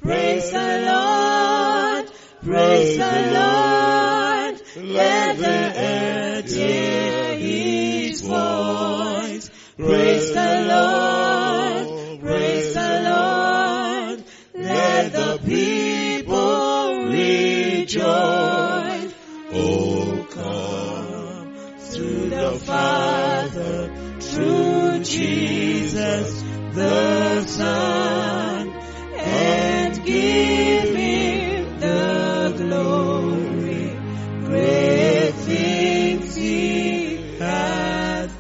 Praise the Lord. Praise the Lord. Let the earth hear his voice. Praise the Lord. Praise the Lord. Let the people rejoice. Oh, come through the Father, through Jesus the Son, and give him the glory. Great things he hath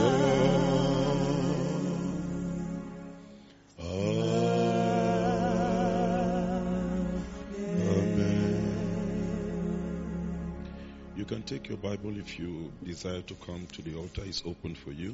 done. Amen. You can take your Bible if you desire to come to the altar. It's open for you.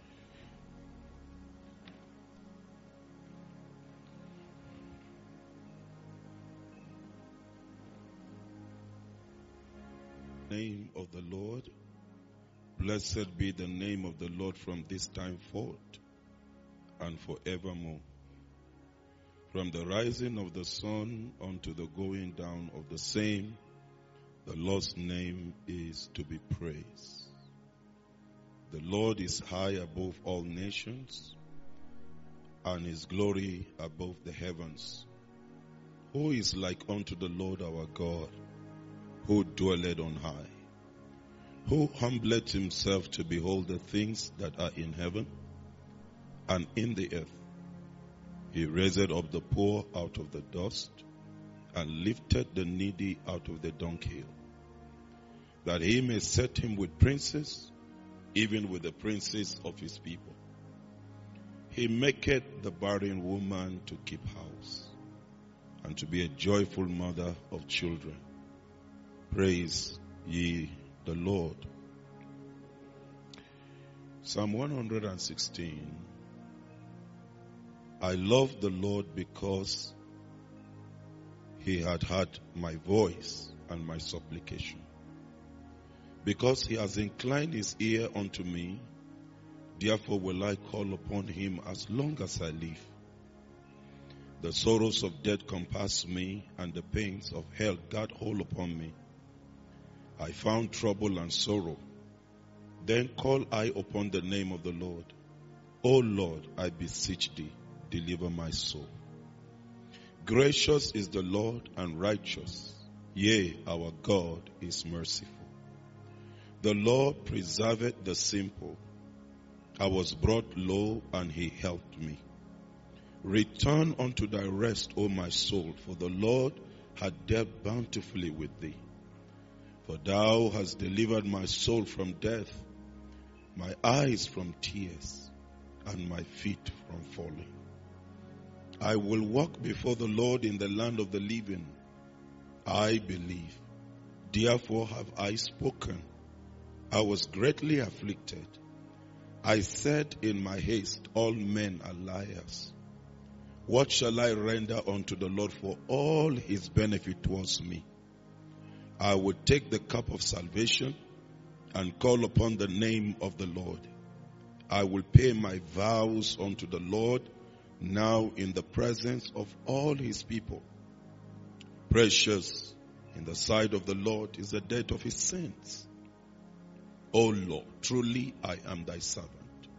Name of the Lord. Blessed be the name of the Lord from this time forth and forevermore. From the rising of the sun unto the going down of the same, the Lord's name is to be praised. The Lord is high above all nations, and his glory above the heavens. Who is like unto the Lord our God, who dwelleth on high, who humbleth himself to behold the things that are in heaven and in the earth. He raised up the poor out of the dust, and lifted the needy out of the dunghill, that he may set him with princes, even with the princes of his people. He maketh the barren woman to keep house, and to be a joyful mother of children. Praise ye the Lord. Psalm 116. I love the Lord because he had heard my voice and my supplication. Because he has inclined his ear unto me, therefore will I call upon him as long as I live. The sorrows of death compass me, and the pains of hell guard hold upon me. I found trouble and sorrow. Then call I upon the name of the Lord. O Lord, I beseech thee, deliver my soul. Gracious is the Lord and righteous. Yea, our God is merciful. The Lord preserveth the simple. I was brought low, and he helped me. Return unto thy rest, O my soul, for the Lord hath dealt bountifully with thee. For thou hast delivered my soul from death, my eyes from tears, and my feet from falling. I will walk before the Lord in the land of the living. I believe, therefore have I spoken. I was greatly afflicted. I said in my haste, all men are liars. What shall I render unto the Lord for all his benefit towards me? I will take the cup of salvation and call upon the name of the Lord. I will pay my vows unto the Lord now in the presence of all his people. Precious in the sight of the Lord is the death of his saints. O Lord, truly I am thy servant.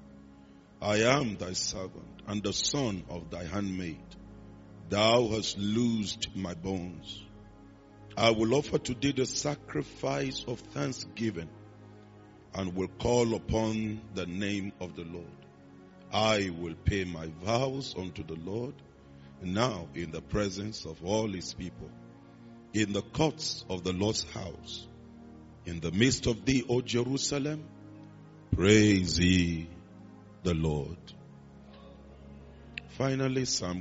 I am thy servant and the son of thy handmaid. Thou hast loosed my bones. I will offer to thee the sacrifice of thanksgiving, and will call upon the name of the Lord. I will pay my vows unto the Lord now in the presence of all his people, in the courts of the Lord's house, in the midst of thee, O Jerusalem. Praise ye the Lord. Finally, Psalm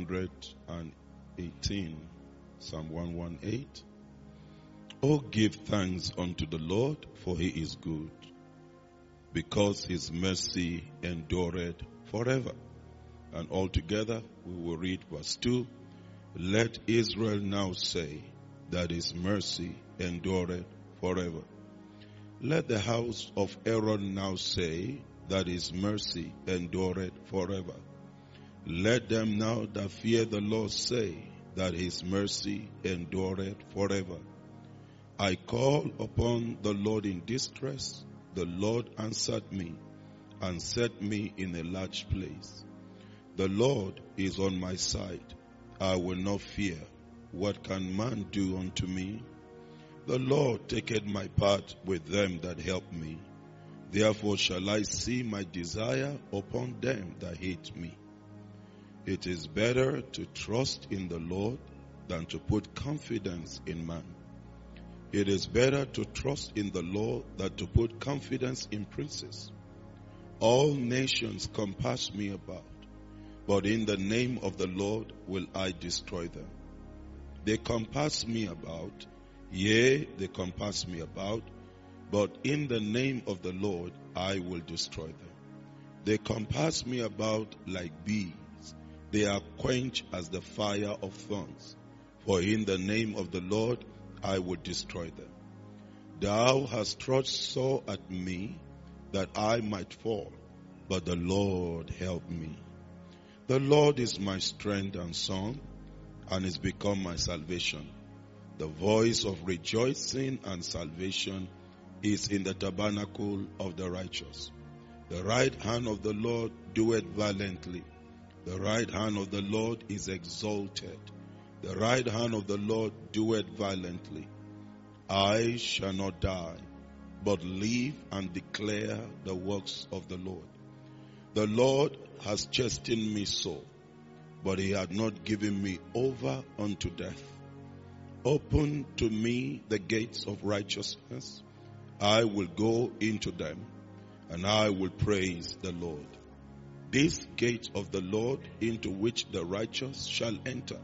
118. Psalm 118. Oh, give thanks unto the Lord, for he is good, because his mercy endureth forever. And altogether, we will read verse 2. Let Israel now say that his mercy endureth forever. Let the house of Aaron now say that his mercy endureth forever. Let them now that fear the Lord say that his mercy endureth forever. I called upon the Lord in distress. The Lord answered me and set me in a large place. The Lord is on my side. I will not fear. What can man do unto me? The Lord taketh my part with them that help me. Therefore shall I see my desire upon them that hate me. It is better to trust in the Lord than to put confidence in man. It is better to trust in the Lord than to put confidence in princes. All nations compass me about, but in the name of the Lord will I destroy them. They compass me about, yea, they compass me about, but in the name of the Lord I will destroy them. They compass me about like bees. They are quenched as the fire of thorns. For in the name of the Lord I will destroy them. Thou hast thrust sore at me that I might fall, but the Lord helped me. The Lord is my strength and song, and is become my salvation. The voice of rejoicing and salvation is in the tabernacle of the righteous. The right hand of the Lord doeth valiantly. The right hand of the Lord is exalted. The right hand of the Lord doeth valiantly. I shall not die, but live and declare the works of the Lord. The Lord has chastened me sore, but he had not given me over unto death. Open to me the gates of righteousness. I will go into them, and I will praise the Lord. This gate of the Lord into which the righteous shall enter,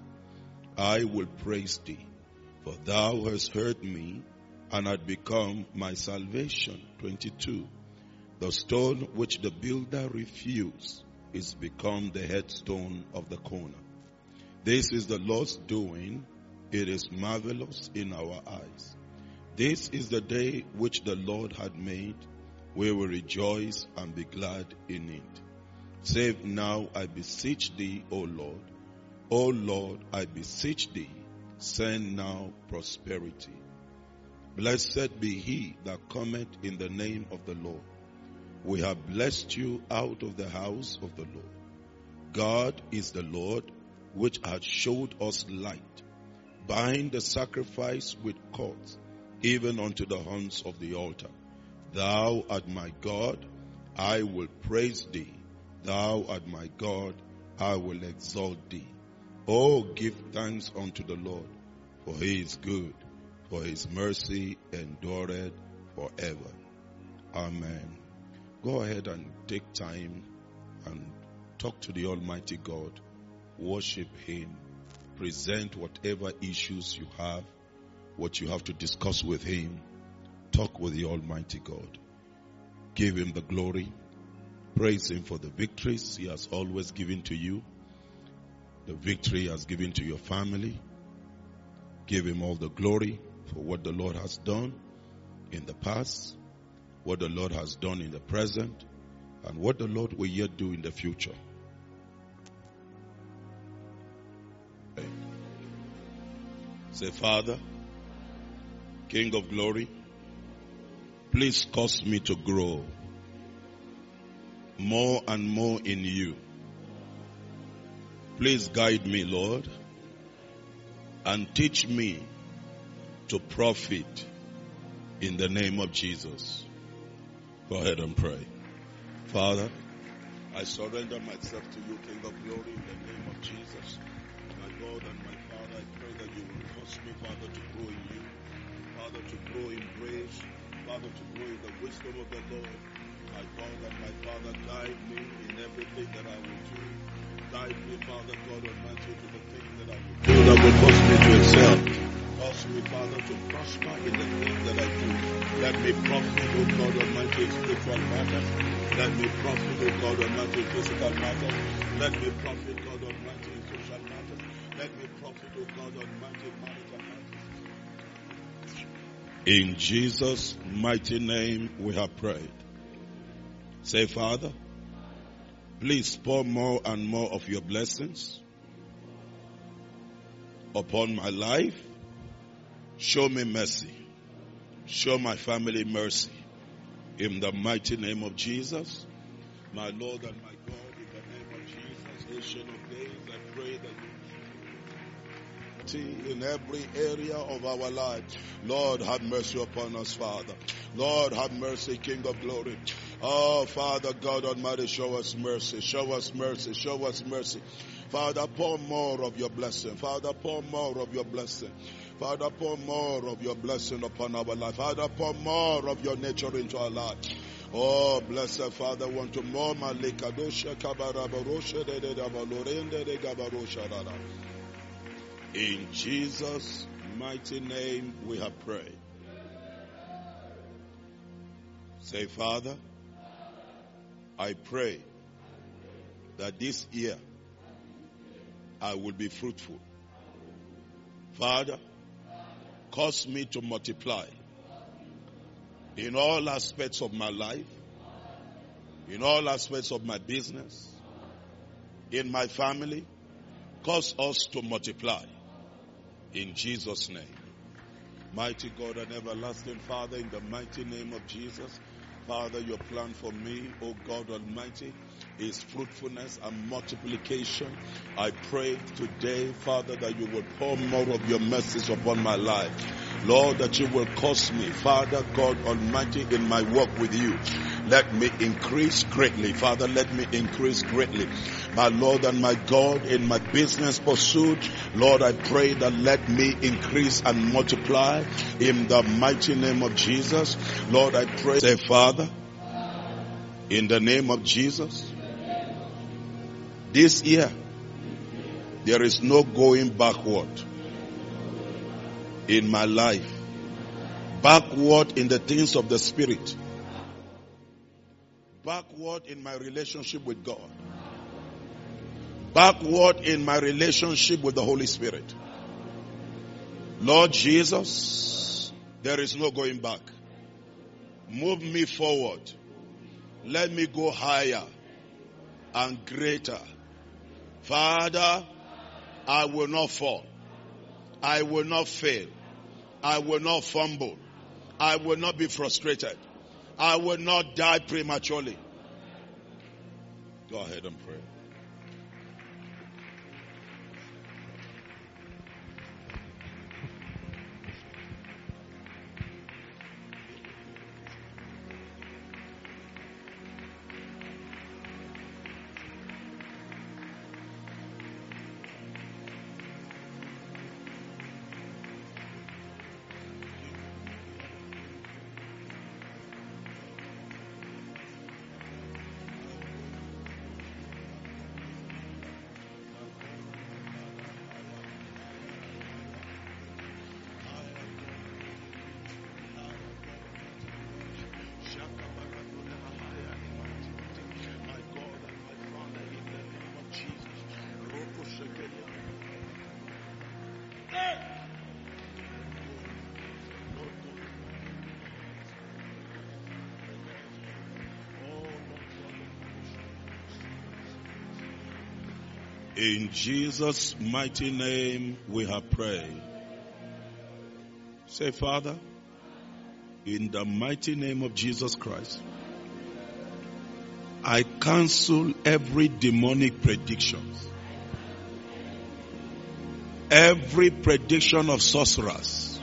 I will praise thee, for thou hast heard me, and hast become my salvation. 22. The stone which the builder refused is become the headstone of the corner. This is the Lord's doing. It is marvelous in our eyes. This is the day which the Lord had made. We will rejoice and be glad in it. Save now, I beseech thee, O Lord. O Lord, I beseech thee, send now prosperity. Blessed be he that cometh in the name of the Lord. We have blessed you out of the house of the Lord. God is the Lord, which hath showed us light. Bind the sacrifice with cords, even unto the horns of the altar. Thou art my God, I will praise thee. Thou art my God, I will exalt thee. Oh, give thanks unto the Lord, for he is good, for his mercy endureth forever. Amen. Go ahead and take time and talk to the Almighty God. Worship him. Present whatever issues you have, what you have to discuss with him. Talk with the Almighty God. Give him the glory. Praise him for the victories he has always given to you. The victory he has given to your family. Give him all the glory for what the Lord has done in the past, what the Lord has done in the present, and what the Lord will yet do in the future. Say, Father, King of glory, please cause me to grow more and more in you. Please guide me, Lord, and teach me to profit in the name of Jesus. Go ahead and pray. Father, I surrender myself to you, King of glory, in the name of Jesus. My God and my Father, I pray that you will cause me, Father, to grow in you. Father, to grow in grace. Father, to grow in the wisdom of the Lord. My God and my Father, guide me in everything that I will do. Guide me, Father God Almighty, to the things that I will do that will cause me to excel. Cause me, Father, to prosper in the things that I do. Let me profit, O God Almighty, in spiritual matters. Let me profit, O God Almighty, in physical matters. Let me profit, God Almighty, in social matters. Let me profit, O God Almighty, in marital matters. In Jesus' mighty name we have prayed. Say, Father, please pour more and more of your blessings upon my life. Show me mercy. Show my family mercy. In the mighty name of Jesus, my Lord and my God, in the name of Jesus, Ancient of Days, I pray that in every area of our life. Lord, have mercy upon us, Father. Lord, have mercy, King of glory. Oh, Father God Almighty, show us mercy. Show us mercy. Show us mercy. Father, pour more of your blessing. Father, pour more of your blessing. Father, pour more of your blessing upon our life. Father, pour more of your nature into our life. Oh, blessed Father, want to more malikadosha kabarabarosha de dabalorende de gabarosha dada. In Jesus' mighty name we have prayed. Say, Father, I pray that this year I will be fruitful. Father, cause me to multiply in all aspects of my life, in all aspects of my business, in my family. Cause us to multiply. In Jesus' name. Mighty God and everlasting Father, in the mighty name of Jesus, Father, your plan for me, O God Almighty, is fruitfulness and multiplication. I pray today, Father, that you will pour more of your mercies upon my life. Lord, that you will cause me, Father God Almighty, in my walk with you. Let me increase greatly. Father, let me increase greatly. My Lord and my God, in my business pursuit, Lord, I pray that let me increase and multiply in the mighty name of Jesus. Lord, I pray, say, Father, in the name of Jesus, this year, there is no going backward in my life. Backward in the things of the Spirit. Backward in my relationship with God. Backward in my relationship with the Holy Spirit. Lord Jesus, there is no going back. Move me forward. Let me go higher and greater. Father, I will not fall. I will not fail. I will not fumble. I will not be frustrated. I will not die prematurely. Go ahead and pray. In Jesus' mighty name we have prayed. Say, Father, in the mighty name of Jesus Christ, I cancel every demonic prediction. Every prediction of sorcerers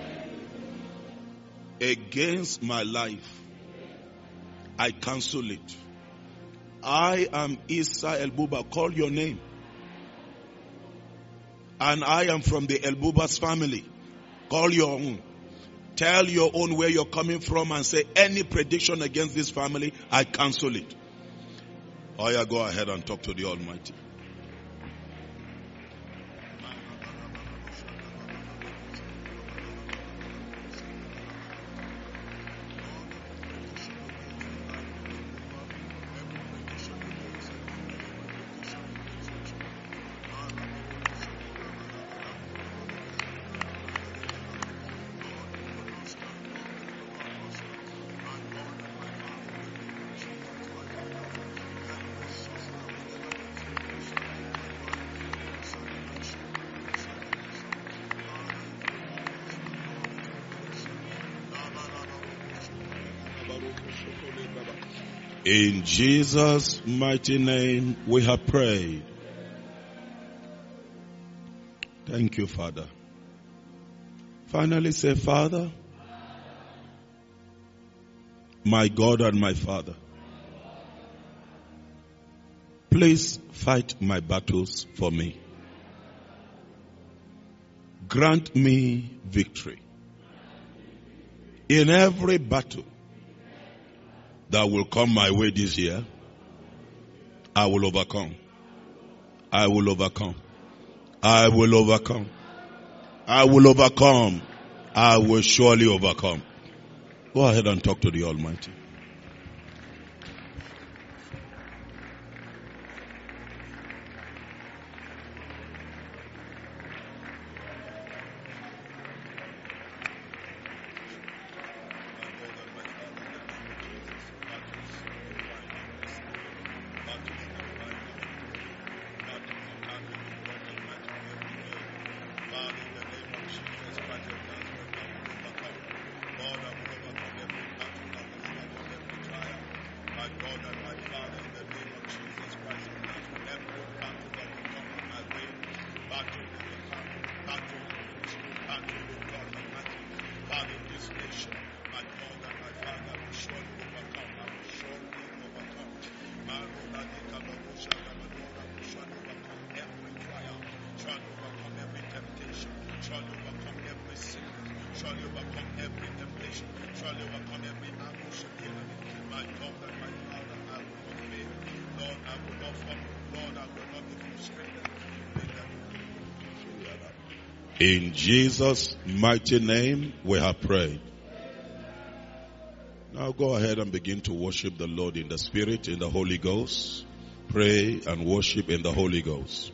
against my life, I cancel it. I am Isa Elbuba. Call your name. And I am from the Elbubas family. Call your own. Tell your own where you're coming from and say, any prediction against this family, I cancel it. Oh yeah, go ahead and talk to the Almighty. In Jesus' mighty name we have prayed. Thank you, Father. Finally say, Father, my God and my Father, please fight my battles for me. Grant me victory in every battle that will come my way this year. I will overcome. I will overcome. I will overcome. I will overcome. I will surely overcome. Go ahead and talk to the Almighty. In Jesus' mighty name we have prayed. Now go ahead and begin to worship the Lord in the Spirit, in the Holy Ghost. Pray and worship in the Holy Ghost.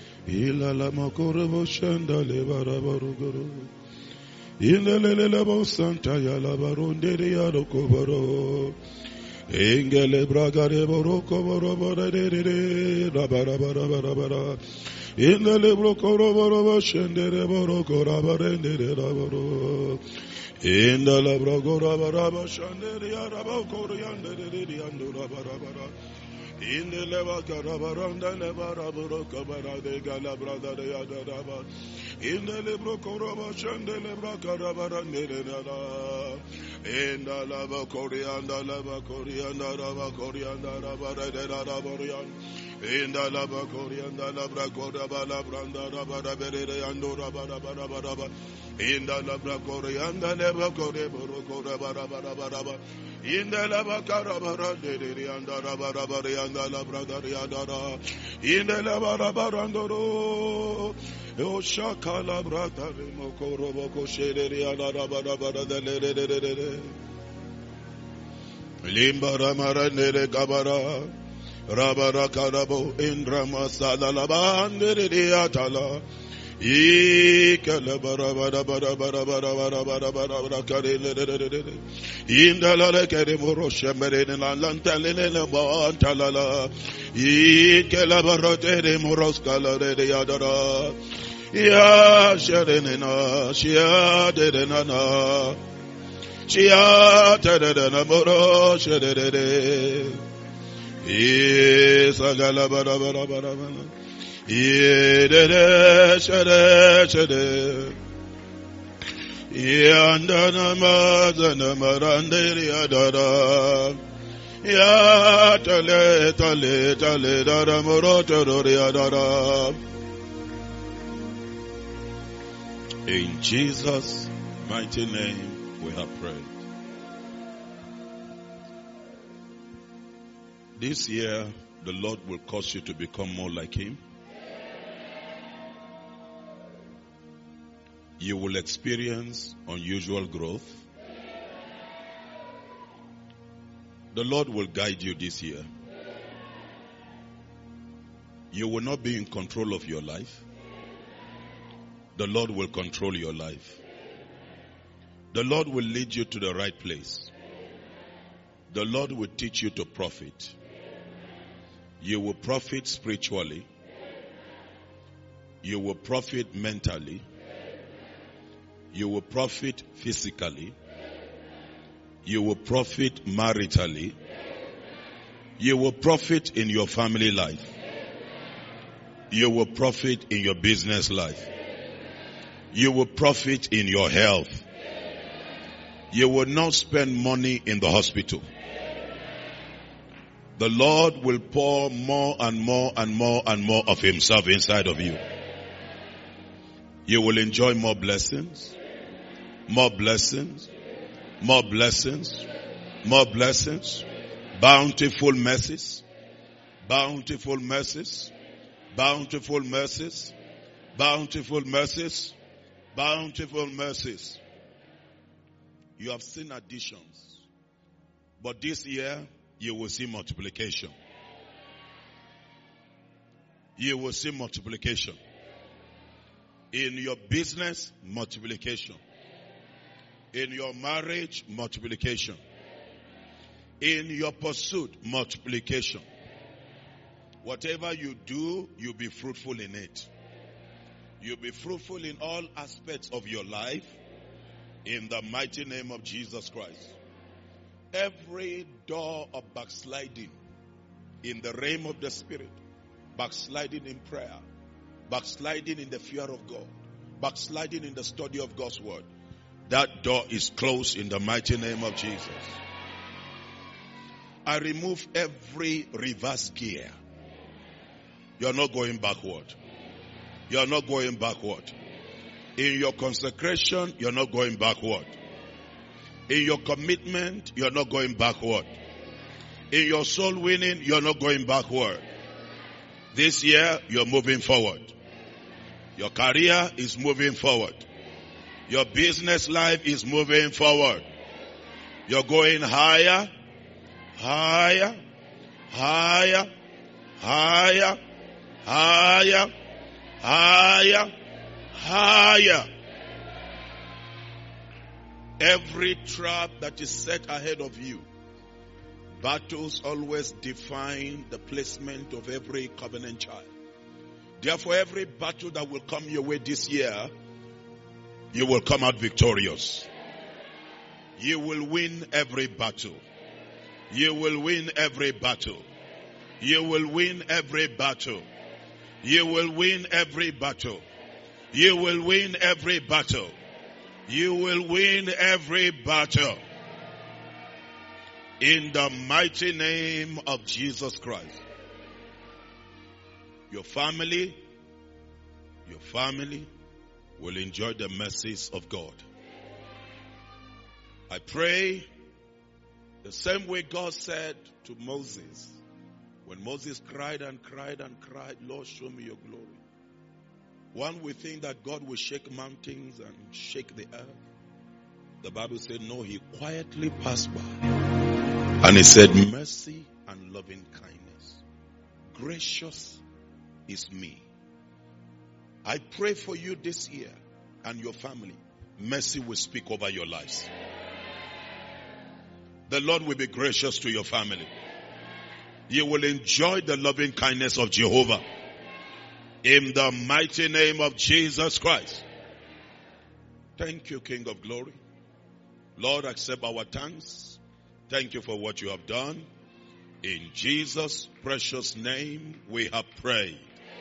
Engele bragare boroko borobara de rabara bara bara bara. Indele broko roboro shendere boroko rabarende raboro. Indala brago rabara shendere araboko riandere riando rabara bara. Indele bakarabaranda le baraboro kabara de gala brada de adaraba. Indele broko robo shendele brakarabarande rada. Inda lava corianda lava corianda lava corianda lava rada borian. Inda lava corianda lava coraba branda lava bere andora bara bara bara. Inda lava corianda lava corebo coraba bara bara. Inda lava carabara de anda lava bara lava dara. Inda lava barandoro. O shakala brata mokoro boko shere ana bara bara de Limbara maranere kabara rabara karabo indra masala labandere atala ikala bara bara bara bara bara bara bara bara bara karele indala le kere moro shemere na lantale le bantalala ikala barote moros kala de yadara ya sherenena shia derenana Chia tadana moro shedede isagala bara bara bara bara yedede shede shede yandana mazana maranderi adara ya tale tale tale dara moro torori adara. In Jesus' mighty name we have prayed. This year, the Lord will cause you to become more like Him. You will experience unusual growth. The Lord will guide you this year. You will not be in control of your life. The Lord will control your life. The Lord will lead you to the right place. The Lord will teach you to profit. You will profit spiritually. You will profit mentally. You will profit physically. You will profit maritally. You will profit in your family life. You will profit in your business life. You will profit in your health. You will not spend money in the hospital. The Lord will pour more and more and more and more of himself inside of you. You will enjoy more blessings, more blessings, more blessings, more blessings, bountiful mercies, bountiful mercies, bountiful mercies, bountiful mercies, bountiful mercies. You have seen additions, but this year you will see multiplication. You will see multiplication. In your business, multiplication. In your marriage, multiplication. In your pursuit, multiplication. Whatever you do, you'll be fruitful in it. You'll be fruitful in all aspects of your life in the mighty name of Jesus Christ. Every door of backsliding in the realm of the Spirit, backsliding in prayer, backsliding in the fear of God, backsliding in the study of God's word, that door is closed in the mighty name of Jesus. I remove every reverse gear. You're not going backward. You're not going backward. In your consecration, you're not going backward. In your commitment, you're not going backward. In your soul winning, you're not going backward. This year, you're moving forward. Your career is moving forward. Your business life is moving forward. You're going higher, higher, higher, higher, higher, higher, higher. Every trap that is set ahead of you, battles always define the placement of every covenant child. Therefore, every battle that will come your way this year, you will come out victorious. You will win every battle. You will win every battle. You will win every battle. You will win every battle. You will win every battle. You will win every battle. In the mighty name of Jesus Christ. Your family will enjoy the mercies of God. I pray the same way God said to Moses, when Moses cried and cried and cried, Lord, show me your glory. One would think that God will shake mountains and shake the earth. The Bible said, no, he quietly passed by. And he said, mercy and loving kindness. Gracious is me. I pray for you this year and your family. Mercy will speak over your lives. The Lord will be gracious to your family. You will enjoy the loving kindness of Jehovah. In the mighty name of Jesus Christ. Thank you, King of Glory. Lord, accept our thanks. Thank you for what you have done. In Jesus' precious name we have prayed.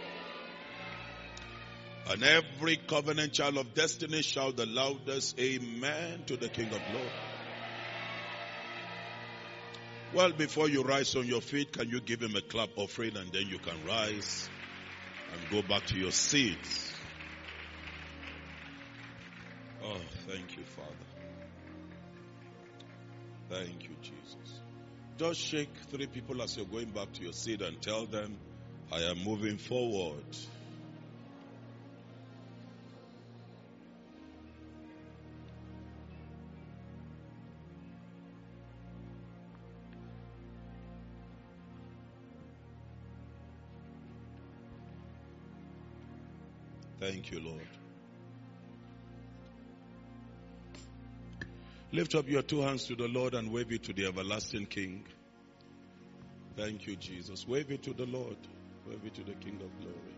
And every covenant child of destiny shout the loudest amen to the King of Glory. Well, before you rise on your feet, can you give him a clap offering, and then you can rise and go back to your seats. Oh, thank you, Father. Thank you, Jesus. Just shake 3 people as you're going back to your seat and tell them, I am moving forward. Thank you, Lord. Lift up your 2 hands to the Lord and wave it to the everlasting King. Thank you, Jesus. Wave it to the Lord. Wave it to the King of Glory.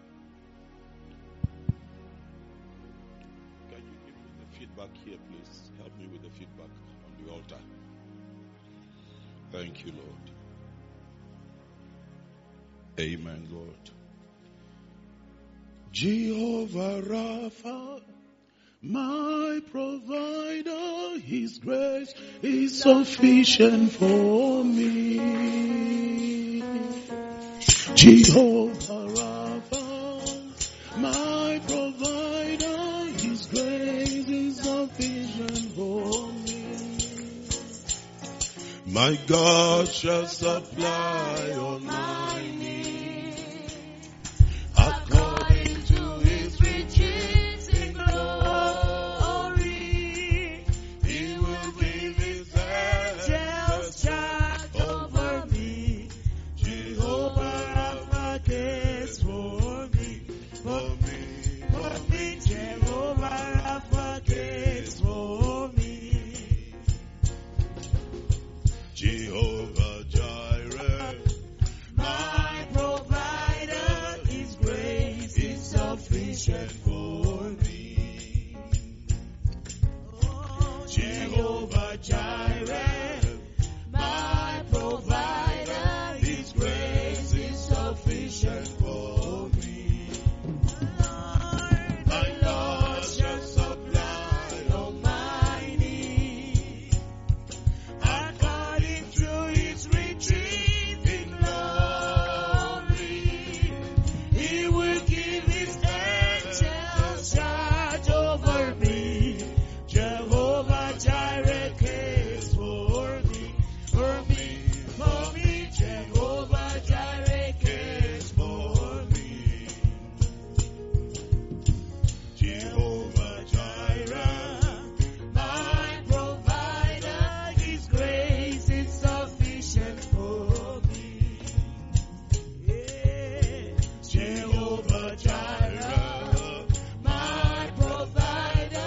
Can you give me the feedback here, please? Help me with the feedback on the altar. Thank you, Lord. Amen, God. Jehovah Rapha, my provider, His grace is sufficient for me. Jehovah Rapha, my provider, His grace is sufficient for me. My God shall supply all my needs according to His riches in glory. He will give His angels charge over me. Jehovah Rapha cares for me, for me, for me. Jehovah Rapha cares for me. Jehovah Jireh, my provider, His grace is sufficient for me. Jehovah Jireh, my provider, His grace is sufficient for me. My Lord shall supply all my needs according to His riches in glory. He will give His angels charge over me. Jehovah Jireh cares for me, for me, for me. Jehovah Jireh cares for me. Jehovah Jireh, my provider, His grace is sufficient for me. Yeah. Jehovah Jireh, my provider,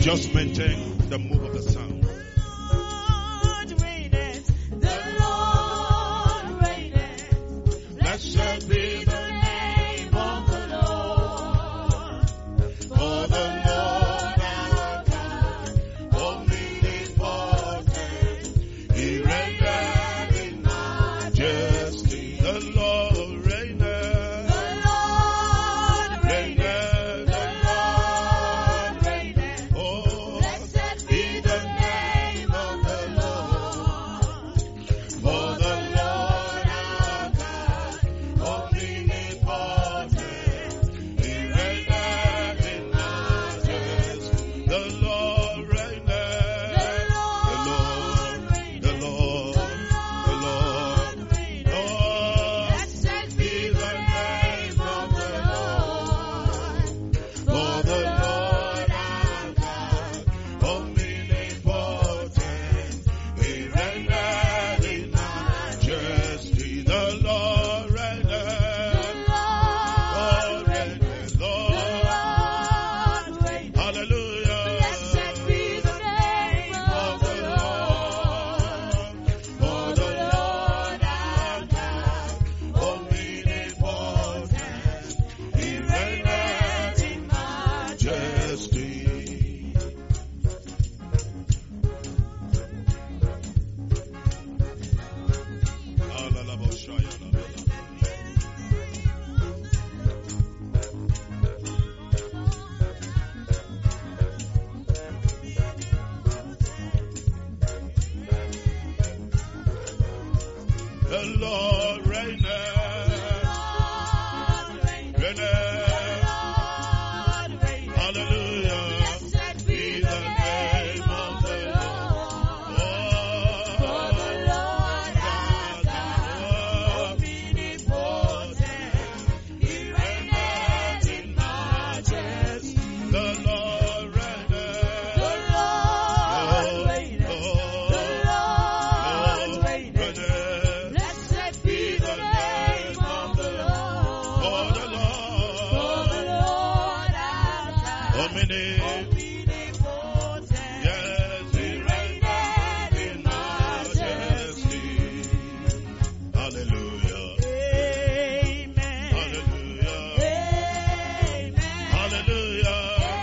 Just maintain the move of the sound. Blessed be the name of the Lord. For the Lord our God, omnipotent, He reigneth in majesty. The Lord reigneth. The Lord reigneth. The Lord reigneth. Oh, Blessed be the name of the Lord. For the Lord our God, omnipotent, He reigneth in majesty. the Lord reigneth. The Lord reigneth. The Lord. The Lord reigneth. Oh, Blessed be the name of the Lord. For the Lord our God, omnipotent, He reigneth in majesty. The Lord the reigneth. Lord reigneth. Lord. The Lord reigneth. Hallelujah. Blessed be the name of the Lord. For the Lord our God, omnipotent, He reigneth in majesty. The Lord reigneth. Hallelujah. Blessed be the name of the Lord. For the Lord our God, omnipotent, He reigneth in majesty. The Lord reigneth. The Lord reigneth. The Lord reigneth. Blessed be the name of the Lord. For the Lord. For the Lord our God, Omnipotent. omnipotent, Yes, He reigneth in majesty. Hallelujah. Amen. Hallelujah. Amen. Hallelujah.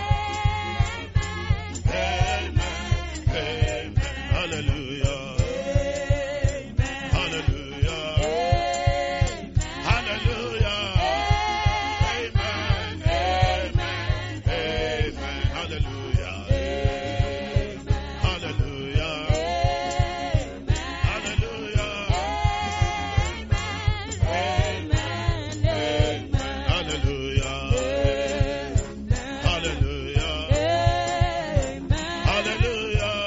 Amen. Amen. Hallelujah. Amen. Hallelujah. Amen. Hallelujah. Amen. Amen. Amen. Hallelujah. Hallelujah. Hallelujah. Hallelujah. Hallelujah. Hallelujah.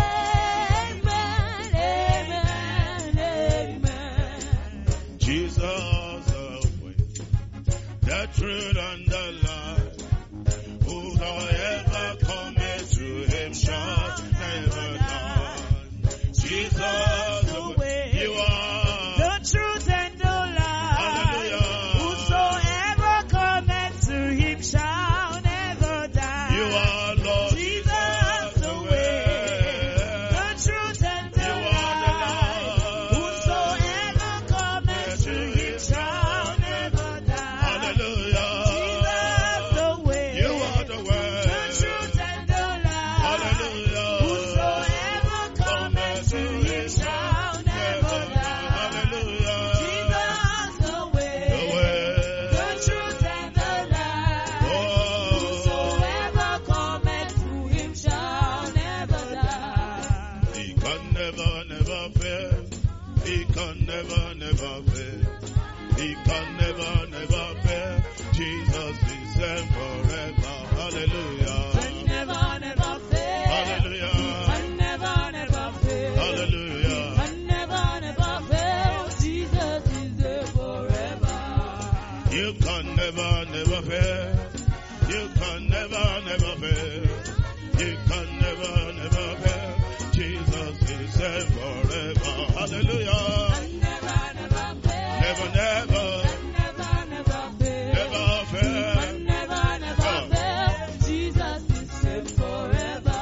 Jesus the way, the truth and the life. Whosoever cometh to Him shall never die. Jesus the way, you are. The truth and the life. Hallelujah. Whosoever cometh to Him shall never die. You are Lord. Jesus the way, the truth and the life. Whosoever cometh to Him shall never die. Hallelujah. Jesus the way, You are the the way. truth and the life. Hallelujah. Whosoever cometh to Him shall never die. Hallelujah. Jesus the way, The way. the truth and the life. Oh. Whosoever cometh to Him shall never die. He can never fail. He can never fail. He can never fail. Jesus is there forever. Hallelujah. Can never fail. Hallelujah. Can never fail. Hallelujah. Can never fail. Jesus is there forever. You can never fail. You can never fail. You can never fail. Jesus is there forever. Hallelujah. Can never fail. Never Can never fail. fail. Can never fail. Jesus is there forever.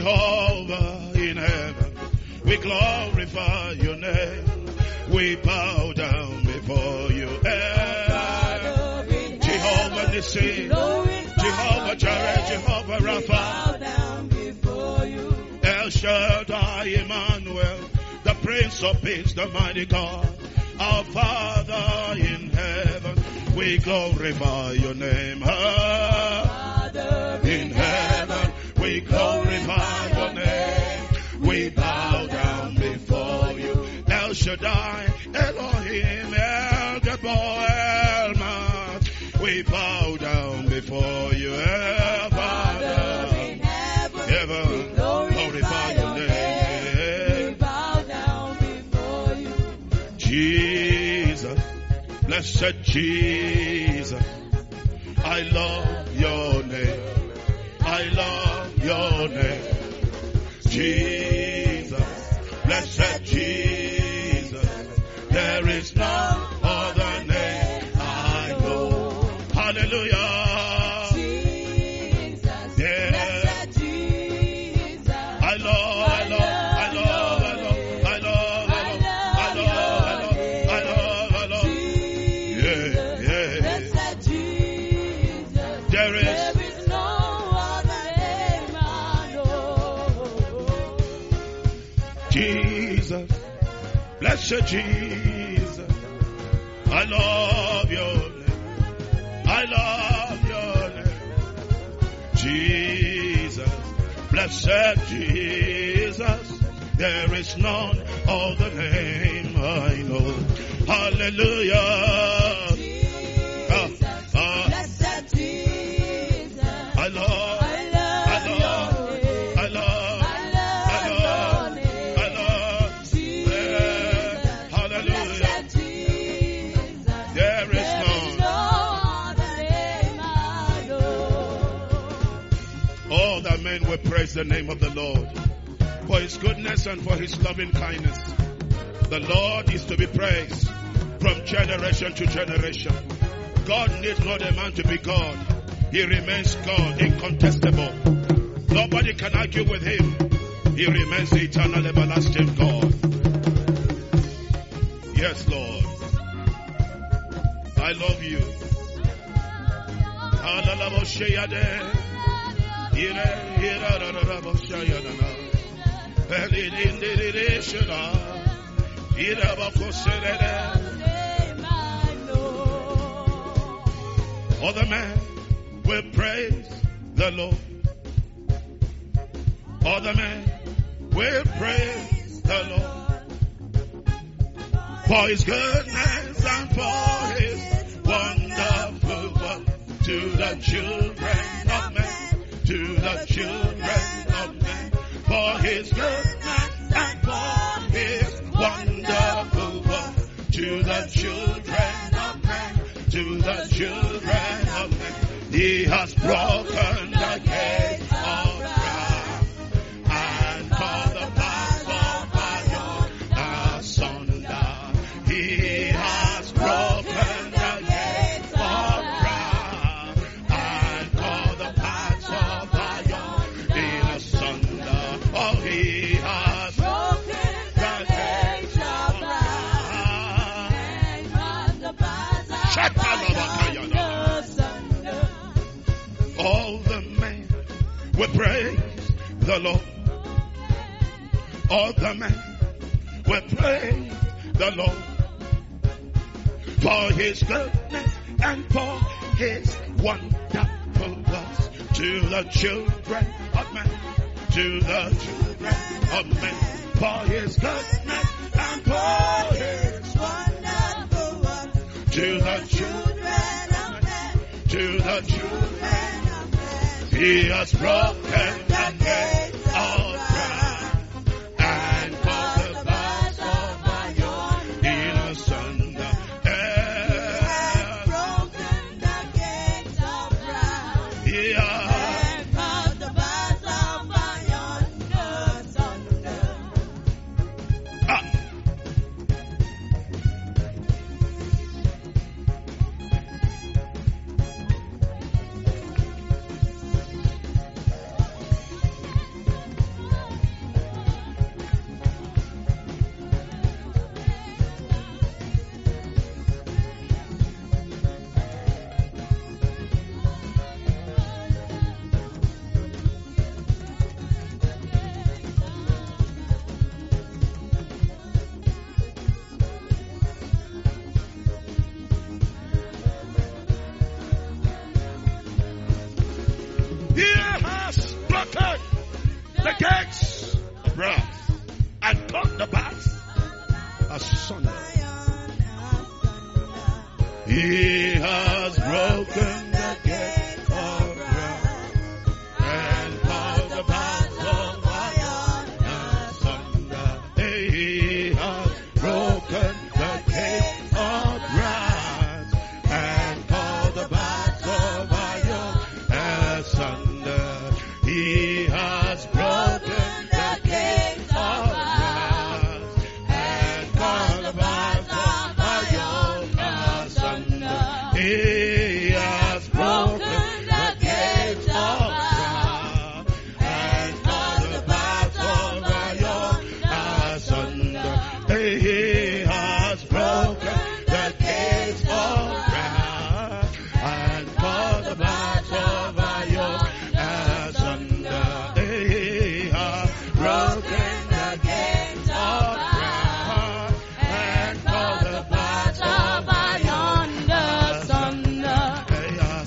Jehovah in heaven, we glorify your name. We bow down before you. Jehovah Nissi, Jehovah Jireh, Jehovah Rapha, El Shaddai, Emmanuel, the Prince of Peace, the mighty God, our Father in heaven, we glorify your name. In heaven, we glorify your name. We bow down before you. El Shaddai, Elohim, El Gabor, El Mad. We bow down before you. Father in heaven, glorify your name. We bow down before you. Jesus, blessed Jesus, I love your name. I love your name. Jesus, blessed Jesus, there is no other name I know. Hallelujah. Jesus, Yeah. blessed Jesus. I love Jesus, yeah. blessed Jesus. There is no other name I know. Jesus, blessed Jesus, I love your name. I love your name. Jesus, blessed Jesus, there is none other name I know. Hallelujah. Jesus, blessed Jesus. I love hallelujah. There is none. All that men will praise the name of the Lord for his goodness and for his loving kindness. The Lord is to be praised from generation to generation. God needs not a man to be God. He remains God, incontestable. Nobody can argue with him. He remains the eternal, everlasting God. Yes, Lord. I love you. Other men will praise the Lord. Other men will praise the Lord for his goodness and for his wonderful work to the children of men, to the children of men, for his goodness and for his wonderful work to the children of men, to the children of men. He has broken the gate of wrath and cut the path of iron asunder. He has broken the gate of wrath and cut the path of iron in asunder. Oh, he has Broken the gates of wrath and cut the path of iron asunder. All the men will praise the Lord. All the men will praise the Lord for his goodness and for his wonderful works to the children of men, to the children of men, for his goodness and for his Wonderful works to the children of men, to the children. He has broken the gates of wrath and cut the bars of iron in asunder. broken the gates of wrath He has and cut the bars of iron asunder. He has broken the gate of brass and caused the bars of iron asunder. He has broken the gate of brass and caused the bars of iron asunder. He has broken the gate of brass and caused the bars of iron asunder. He has broken the gate of brass and caused the bars of iron asunder. He has broken the gate of brass and caused the bars of iron asunder. He has broken the gate of brass and caused the bars of iron asunder. He has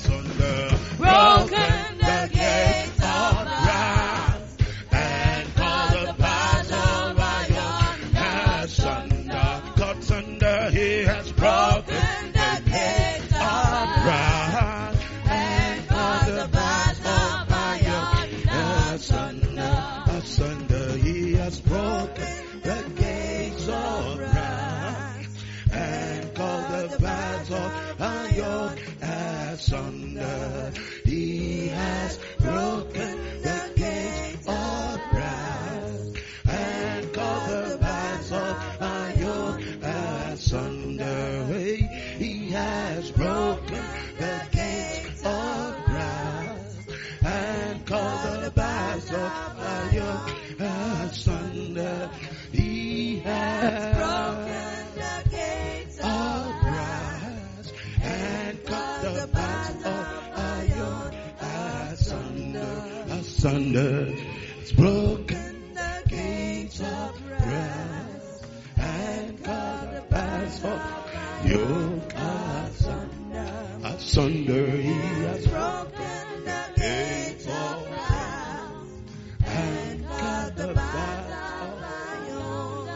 broken the gate of brass and caused the bars of iron asunder. God thunder, he has broken the gate of brass and caused the bars of iron asunder. Asunder, he has broken the gates of brass and caused the bars of iron asunder. He has broken the gates of brass and caused the bars of iron asunder. He has broken the gates of brass and caused the bars of iron asunder. He has broken the gates of brass and caused the bars of iron asunder. Asunder. It's broken the gates of brass and caused the bars of yoke asunder. Asunder. He has broken the gates of brass and caused the bars of iron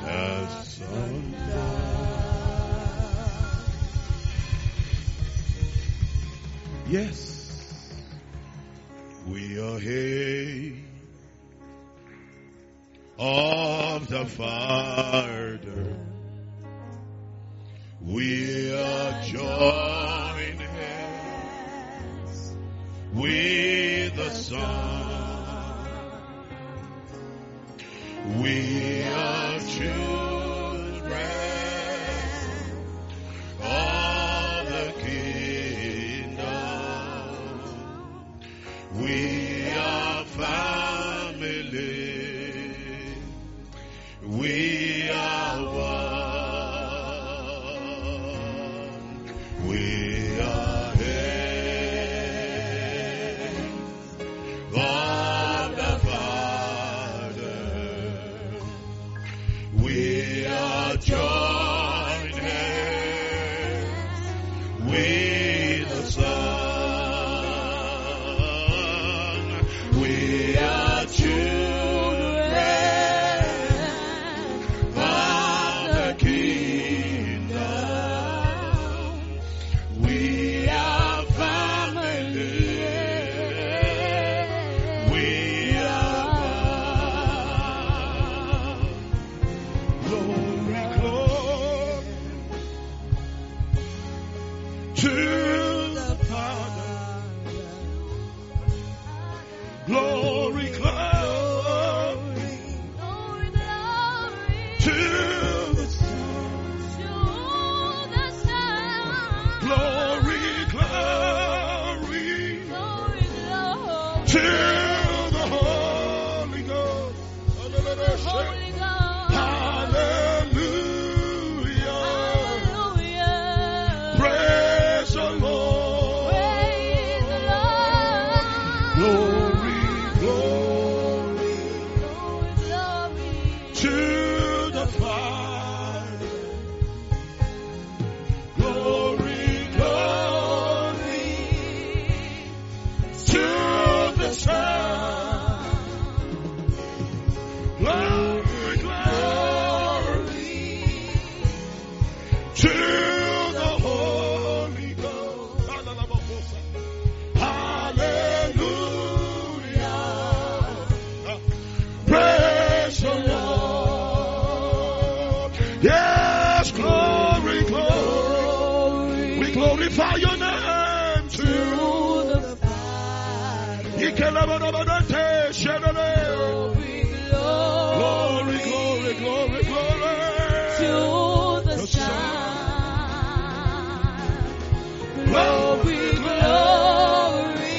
asunder. Yes, we are here of the Father. We are joined hands with the Son. We are children of the kingdom. We are family. We are one. We are heirs of the Father. We are joined hands with the Son. We are children of the kingdom. We are family. We are one. Glory, glory to the Father. Glory, glory to the Son. Glory, glory to the Holy Ghost. Hallelujah. Praise the Lord. Glory, glory to the Father. Glory, glory to the Son. glorify your name to the Father. Glory, Glory, glory, glory. to the Son. Glory, glory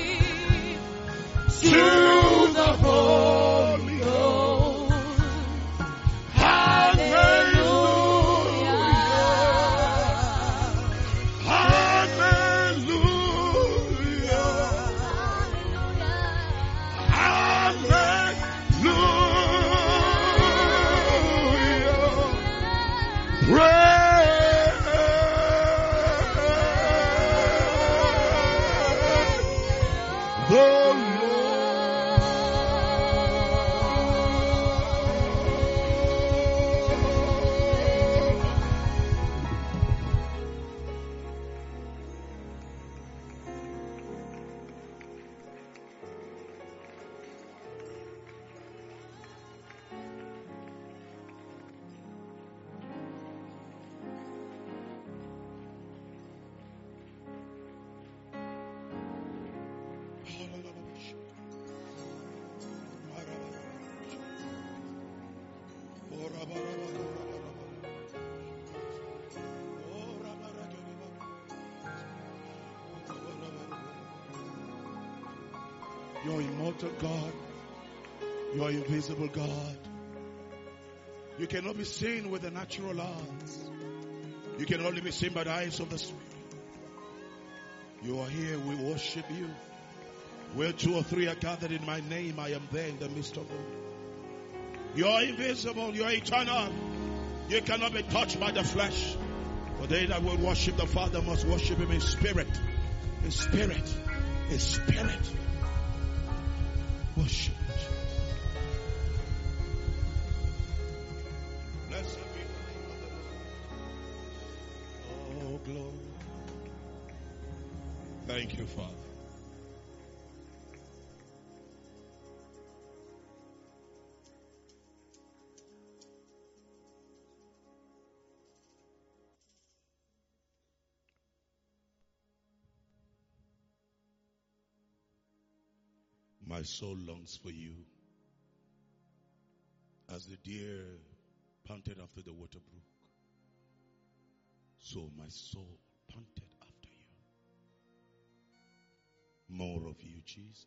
to the Holy Ghost. Hallelujah. Hallelujah. Hallelujah. Praise the Lord. You're immortal God. You're invisible God. You cannot be seen with the natural eyes. You can only be seen by the eyes of the Spirit. You are here. We worship you. Where two or three are gathered in my name, I am there in the midst of them. You are invisible. You are eternal. You cannot be touched by the flesh. For they that will worship the Father must worship Him in spirit. In spirit. In spirit. Worship Him. Blessed be the name of the Lord. Oh, glory. Thank you, Father. My soul longs for you as the deer panted after the water brook. So my soul panted after you. More of you, Jesus.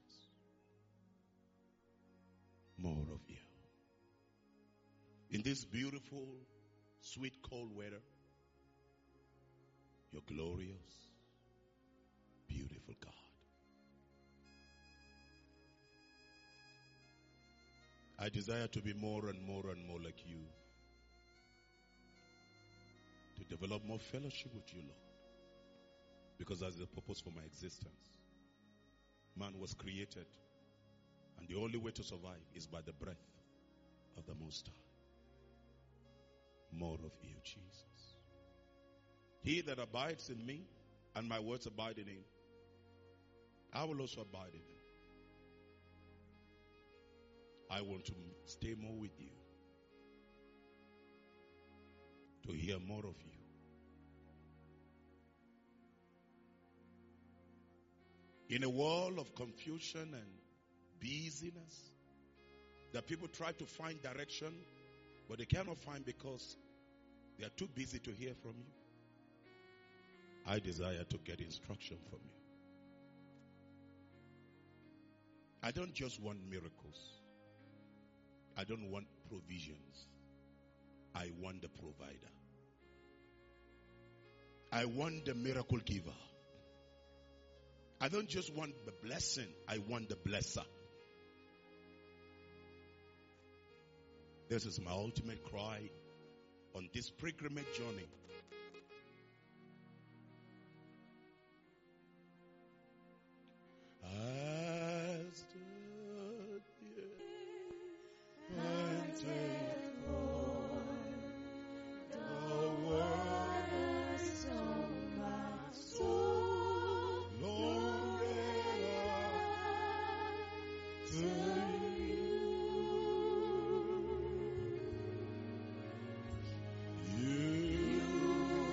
More of you. In this beautiful, sweet, cold weather, you're glorious, beautiful God. I desire to be more and more and more like you. To develop more fellowship with you, Lord. Because that's the purpose for my existence. Man was created, and the only way to survive is by the breath of the Most High. More of you, Jesus. He that abides in me, and my words abide in him, I will also abide in him. I want to stay more with you, to hear more of you. In a world of confusion and busyness, that people try to find direction, but they cannot find because they are too busy to hear from you. I desire to get instruction from you. I don't just want miracles. I don't want provisions. I want the provider. I want the miracle giver. I don't just want the blessing. I want the blesser. This is my ultimate cry on this pilgrimage journey. I stood here and take for the waters of my soul. Lord, to you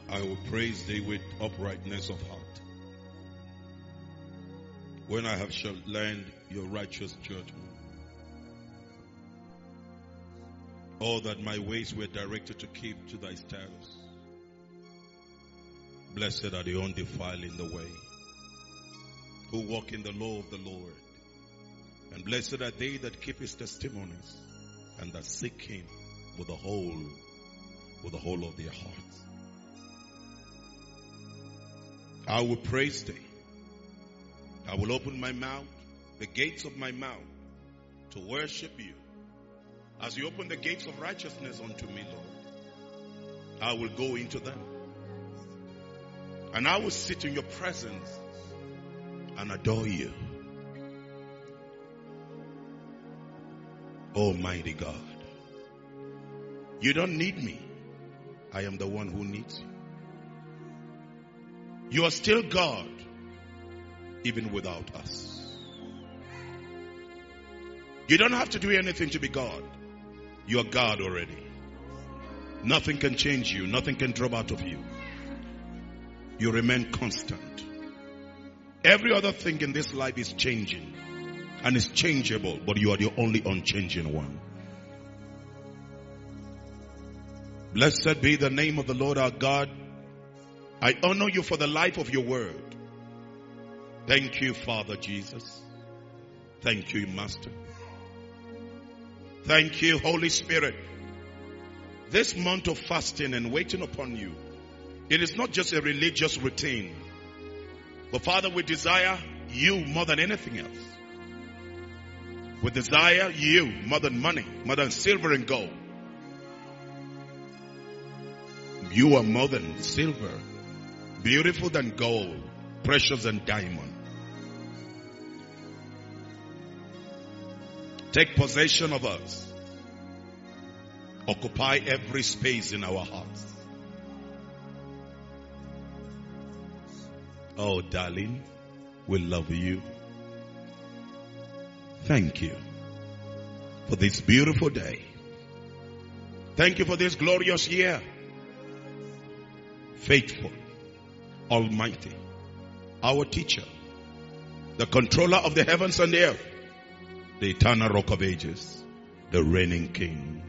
I will praise thee with uprightness of heart. When I have shall learned your righteous judgment. Oh, that my ways were directed to keep to thy statutes. Blessed are the undefiled in the way, who walk in the law of the Lord. And blessed are they that keep his testimonies, and that seek him with the whole of their hearts. I will praise thee. I will open my mouth, the gates of my mouth, to worship you. As you open the gates of righteousness unto me, Lord, I will go into them. And I will sit in your presence and adore you. Almighty God, you don't need me. I am the one who needs you. You are still God, even without us. You don't have to do anything to be God. You are God already. Nothing can change you. Nothing can drop out of you. You remain constant. Every other thing in this life is changing. And it's changeable, but you are the only unchanging one. Blessed be the name of the Lord our God. I honor you for the life of your word. Thank you, Father Jesus. Thank you, Master. Thank you, Holy Spirit. This month of fasting and waiting upon you, it is not just a religious routine. But Father, we desire you more than anything else. We desire you more than money, more than silver and gold. You are more than silver, beautiful than gold, precious than diamond. Take possession of us. Occupy every space in our hearts. Oh, darling, we love you. Thank you for this beautiful day. Thank you for this glorious year. Faithful, almighty, our teacher, the controller of the heavens and the earth, the eternal rock of ages, the reigning king.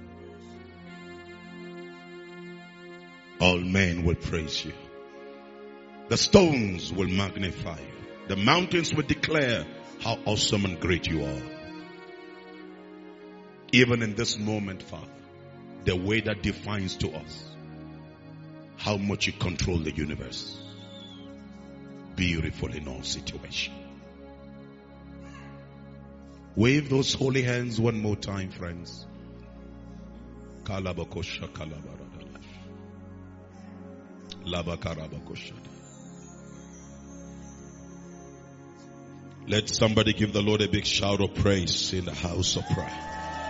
All men will praise you. The stones will magnify you. The mountains will declare how awesome and great you are. Even in this moment, Father, the way that defines to us how much you control the universe. Beautiful in all situations. Wave those holy hands one more time, friends. Kalabakosha kalabaradalash. Labakarabakosha. Let somebody give the Lord a big shout of praise in the house of prayer.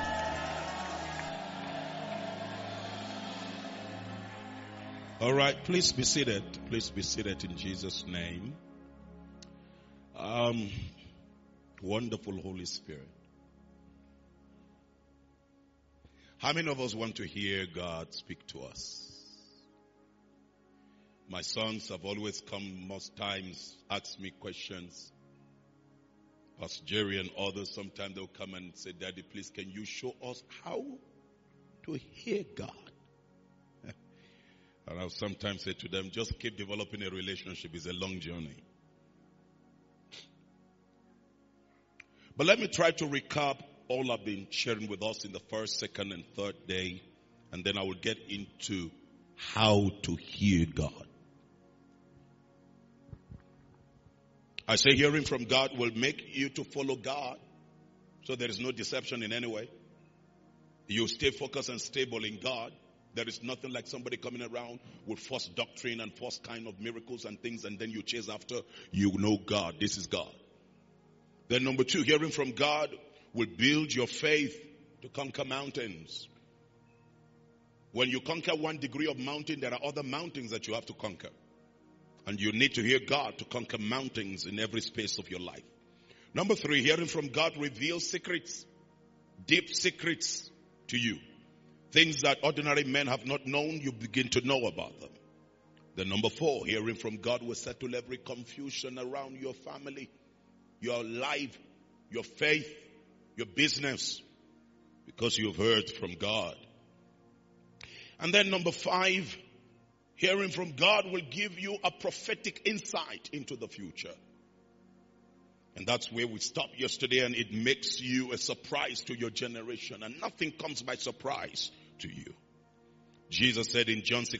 All right, please be seated. Please be seated in Jesus' name. Wonderful Holy Spirit. How many of us want to hear God speak to us? My sons have always come most times, ask me questions. Pastor Jerry and others, sometimes they'll come and say, Daddy, please, can you show us how to hear God? And I'll sometimes say to them, just keep developing a relationship. It's a long journey. But let me try to recap all I've been sharing with us in the first, second, and third day. And then I will get into how to hear God. I say hearing from God will make you to follow God. So there is no deception in any way. You stay focused and stable in God. There is nothing like somebody coming around with false doctrine and false kind of miracles and things, and then you chase after. You know God. This is God. Then number two, hearing from God will build your faith to conquer mountains. When you conquer one degree of mountain, there are other mountains that you have to conquer. And you need to hear God to conquer mountains in every space of your life. Number three, hearing from God reveals secrets, deep secrets to you. Things that ordinary men have not known, you begin to know about them. Then number 4, hearing from God will settle every confusion around your family, your life, your faith, your business, because you've heard from God. And then number 5, hearing from God will give you a prophetic insight into the future. And that's where we stopped yesterday, and it makes you a surprise to your generation, and nothing comes by surprise to you. Jesus said in John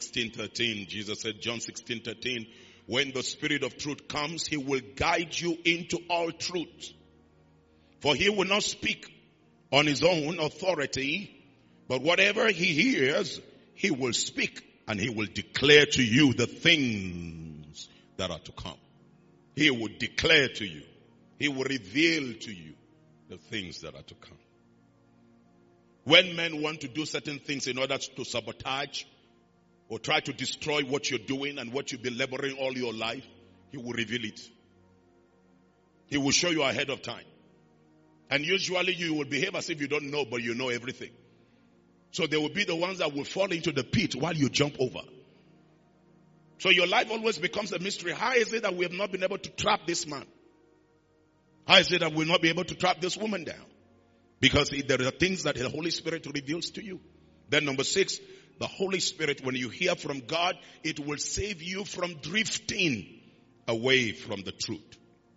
16:13, when the Spirit of truth comes, he will guide you into all truth. For he will not speak on his own authority, but whatever he hears, he will speak, and he will declare to you the things that are to come. He will declare to you. He will reveal to you the things that are to come. When men want to do certain things in order to sabotage or try to destroy what you're doing and what you've been laboring all your life, he will reveal it. He will show you ahead of time. And usually you will behave as if you don't know, but you know everything. So they will be the ones that will fall into the pit while you jump over. So your life always becomes a mystery. How is it that we have not been able to trap this man? How is it that we'll not be able to trap this woman down? Because there are things that the Holy Spirit reveals to you. Then number 6, the Holy Spirit, when you hear from God, it will save you from drifting away from the truth.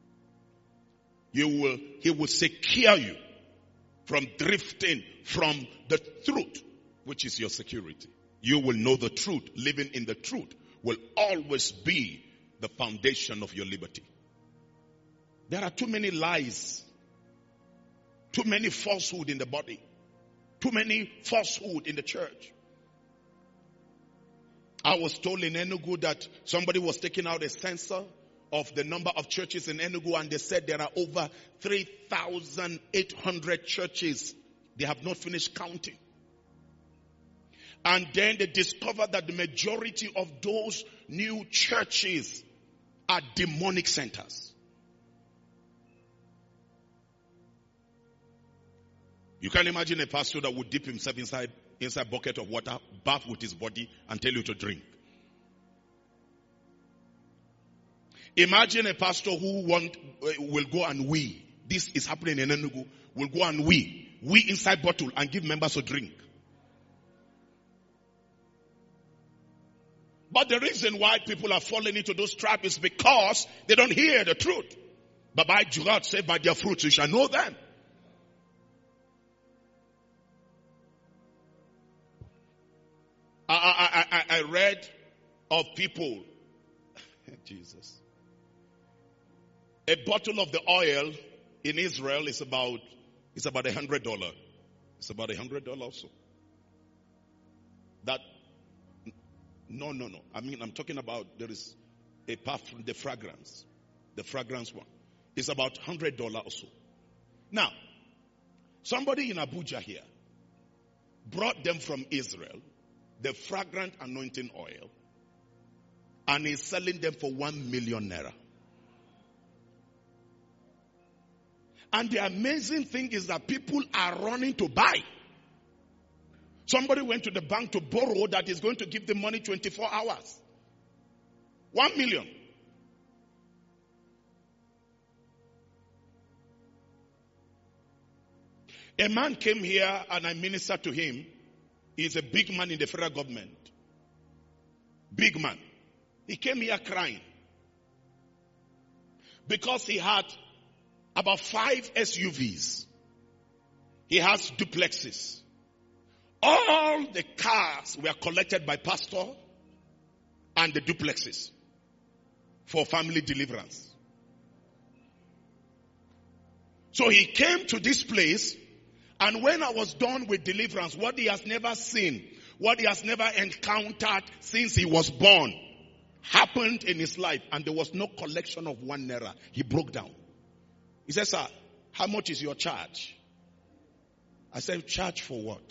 He will secure you from drifting from the truth, which is your security. You will know the truth. Living in the truth will always be the foundation of your liberty. There are too many lies, too many falsehood in the body, too many falsehood in the church. I was told in Enugu that somebody was taking out a census of the number of churches in Enugu, and they said there are over 3,800 churches. They have not finished counting. And then they discovered that the majority of those new churches are demonic centers. You can imagine a pastor that would dip himself inside a bucket of water, bath with his body, and tell you to drink. Imagine a pastor who will go and wee. This is happening in Enugu. Will go and wee inside bottle and give members a drink. But the reason why people are falling into those traps is because they don't hear the truth. But by God said, by their fruits you shall know them. I read of people, Jesus. A bottle of the oil in Israel is about $100. It's about $100 also. No. I mean, I'm talking about there is a perfume, the fragrance one. It's about $100 also. Now, somebody in Abuja here brought them from Israel the fragrant anointing oil, and is selling them for 1 million naira. And the amazing thing is that people are running to buy. Somebody went to the bank to borrow that is going to give them money 24 hours. 1 million. A man came here and I ministered to him. He's a big man in the federal government. Big man. He came here crying. Because he had about 5 SUVs. He has duplexes. All the cars were collected by pastor and the duplexes for family deliverance. So he came to this place, and when I was done with deliverance, what he has never seen, what he has never encountered since he was born, happened in his life, and there was no collection of 1 naira. He broke down. He said, "Sir, how much is your charge?" I said, "Charge for what?"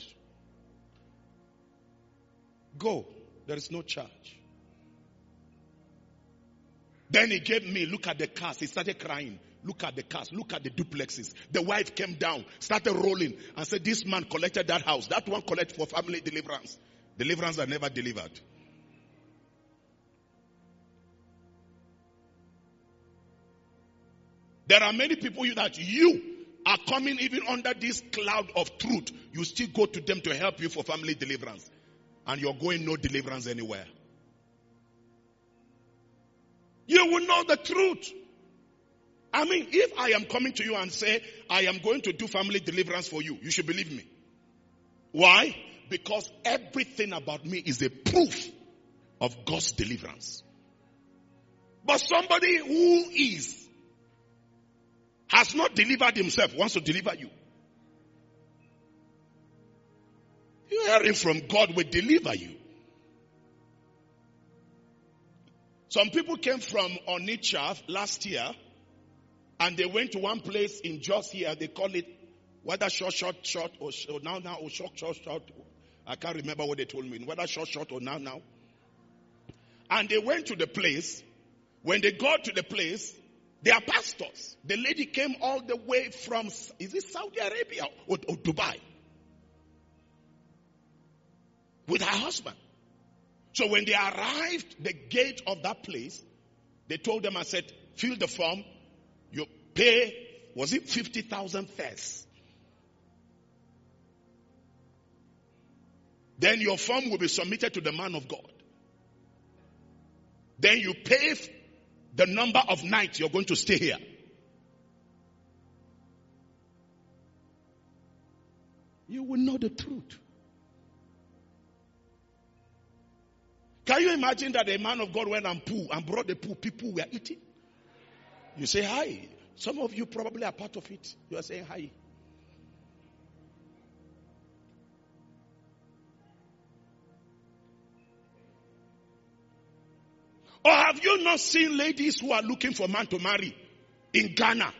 "Go. There is no charge." Then he gave me, look at the cars. He started crying. Look at the cars. Look at the duplexes. The wife came down, started rolling, and said, "This man collected that house. That one collected for family deliverance. Deliverance are never delivered." There are many people that you are coming even under this cloud of truth. You still go to them to help you for family deliverance. And you're going no deliverance anywhere. You will know the truth. I mean, if I am coming to you and say, I am going to do family deliverance for you, you should believe me. Why? Because everything about me is a proof of God's deliverance. But somebody who has not delivered himself wants to deliver you. Hearing from God will deliver you. Some people came from Onitsha last year, and they went to one place in Jos here. They call it whether short, or now, or short. I can't remember what they told me. Whether short, or now. And they went to the place. When they got to the place, they are pastors. The lady came all the way from, is it Saudi Arabia or Dubai? With her husband. So when they arrived the gate of that place, they told them, I said, fill the form. You pay, was it 50,000 first? Then your form will be submitted to the man of God. Then you pay the number of nights you're going to stay here. You will know the truth. Can you imagine that a man of God went and brought the pool, people were eating? You say hi. Some of you probably are part of it. You are saying hi. Or have you not seen ladies who are looking for man to marry in Ghana?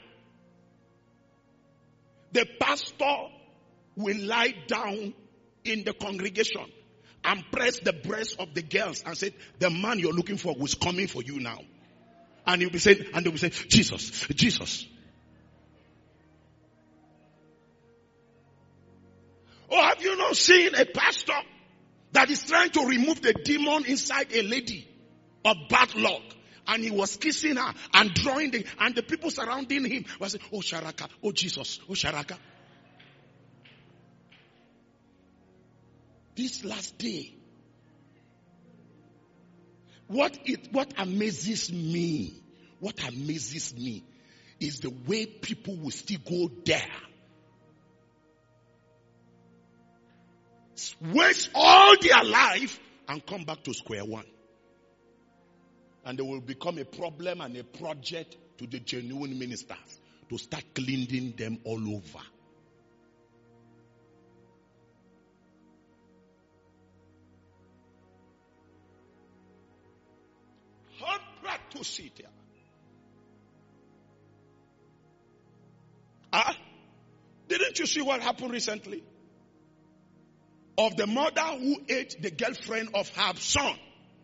The pastor will lie down in the congregation and press the breast of the girls and say, the man you're looking for was coming for you now. And he'll be saying, and they will say, Jesus, Jesus. Or have you not seen a pastor that is trying to remove the demon inside a lady of bad luck? And he was kissing her and drawing and the people surrounding him were saying, oh Sharaka, oh Jesus, oh Sharaka. This last day, what amazes me is the way people will still go there. Waste all their life and come back to square one. And they will become a problem and a project to the genuine ministers to start cleaning them all over. To sit here. Didn't you see what happened recently? Of the mother who ate the girlfriend of her son.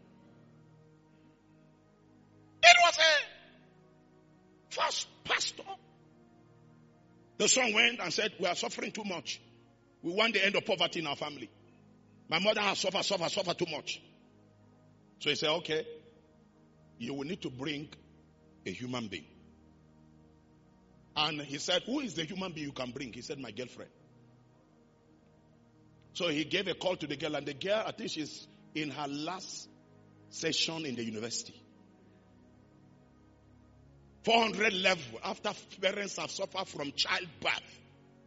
It was a first pastor. The son went and said, we are suffering too much. We want the end of poverty in our family. My mother has suffered too much. So he said, okay. You will need to bring a human being. And he said, who is the human being you can bring? He said, my girlfriend. So he gave a call to the girl, and the girl, I think she's in her last session in the university. 400 level after parents have suffered from childbirth.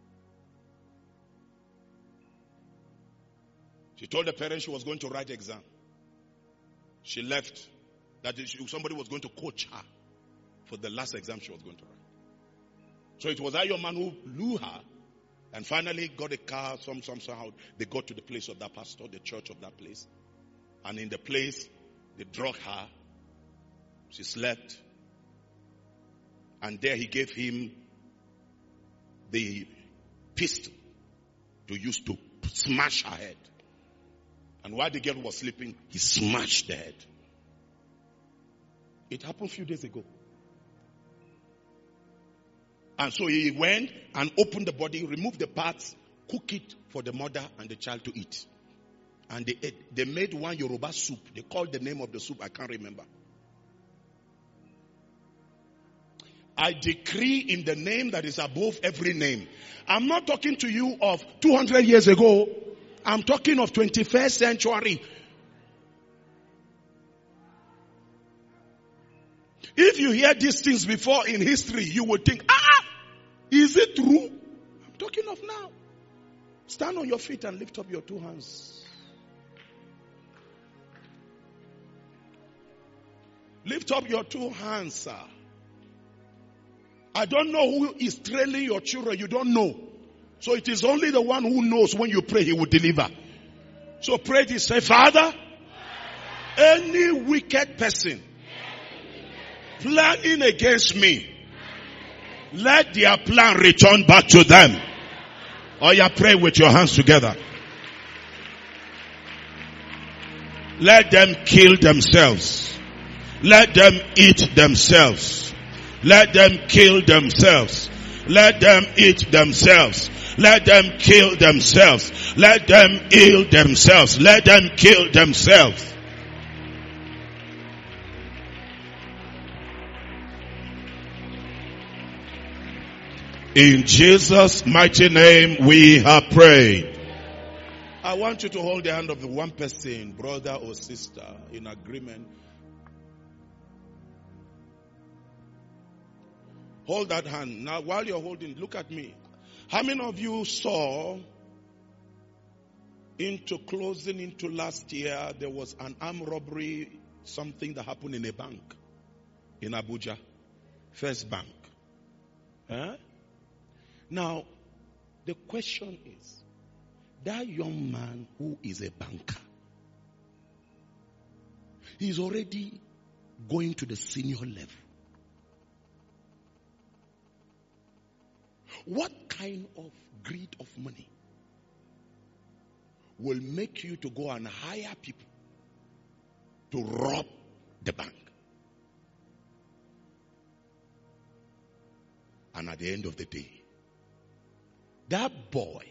She told the parents she was going to write the exam. She left. That somebody was going to coach her for the last exam she was going to write. So it was that young man who blew her and finally got a car somehow. They got to the place of that pastor, the church of that place. And in the place, they drug her. She slept. And there he gave him the pistol to use to smash her head. And while the girl was sleeping, he smashed the head. It happened a few days ago. And so he went and opened the body, removed the parts, cooked it for the mother and the child to eat. And they ate. They made one Yoruba soup. They called the name of the soup, I can't remember. I decree in the name that is above every name. I'm not talking to you of 200 years ago. I'm talking of 21st century. If you hear these things before in history, you would think, is it true? I'm talking of now. Stand on your feet and lift up your two hands. Lift up your two hands, sir. I don't know who is trailing your children. You don't know. So it is only the one who knows when you pray, he will deliver. So pray this. Say, Father, any wicked person planning against me, let their plan return back to them. Or you pray with your hands together. Let them kill themselves. Let them eat themselves. Let them kill themselves. Let them eat themselves. Let them kill themselves. Let them heal themselves. Let them kill themselves. In Jesus' mighty name we have prayed. I want you to hold the hand of the one person, brother or sister, in agreement. Hold that hand. Now while you're holding, look at me. How many of you saw closing into last year, there was an armed robbery, something that happened in a bank in Abuja, First Bank. Huh? Now, the question is, that young man who is a banker, he's already going to the senior level. What kind of greed of money will make you to go and hire people to rob the bank? And at the end of the day, that boy,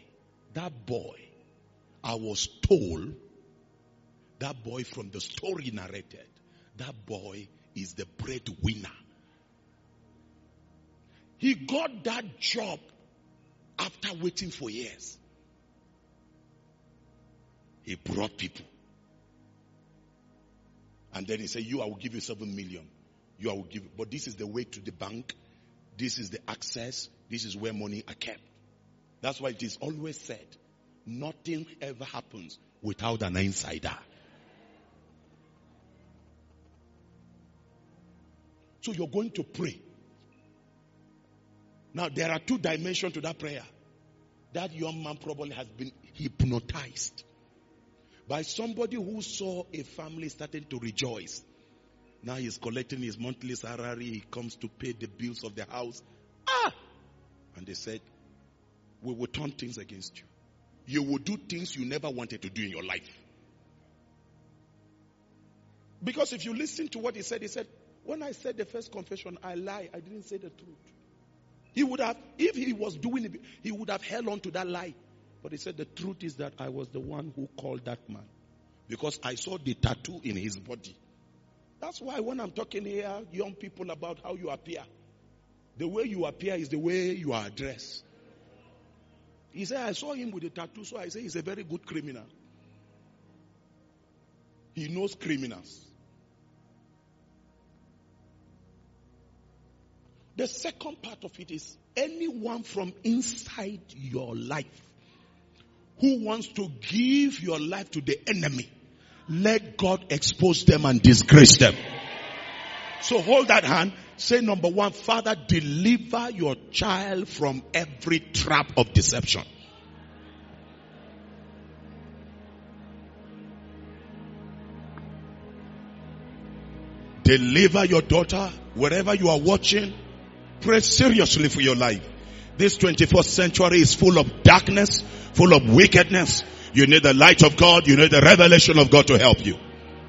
I was told, that boy from the story narrated, that boy is the breadwinner. He got that job after waiting for years. He brought people. And then he said, I will give you 7 million. I will give, but this is the way to the bank. This is the access. This is where money are kept. That's why it is always said, nothing ever happens without an insider. So you're going to pray. Now there are 2 dimensions to that prayer. That young man probably has been hypnotized by somebody who saw a family starting to rejoice. Now he's collecting his monthly salary. He comes to pay the bills of the house. And they said, we will turn things against you. You will do things you never wanted to do in your life. Because if you listen to what he said, when I said the first confession, I lied. I didn't say the truth. He would have, if he was doing it, he would have held on to that lie. But he said the truth is that I was the one who called that man. Because I saw the tattoo in his body. That's why when I'm talking here, young people, about how you appear, the way you appear is the way you are addressed. He said, I saw him with a tattoo, so I say he's a very good criminal. He knows criminals. The second part of it is anyone from inside your life who wants to give your life to the enemy, let God expose them and disgrace them. So hold that hand. Say number 1, Father, deliver your child from every trap of deception. Deliver your daughter wherever you are watching. Pray seriously for your life. This 21st century is full of darkness, full of wickedness. You need the light of God. You need the revelation of God to help you.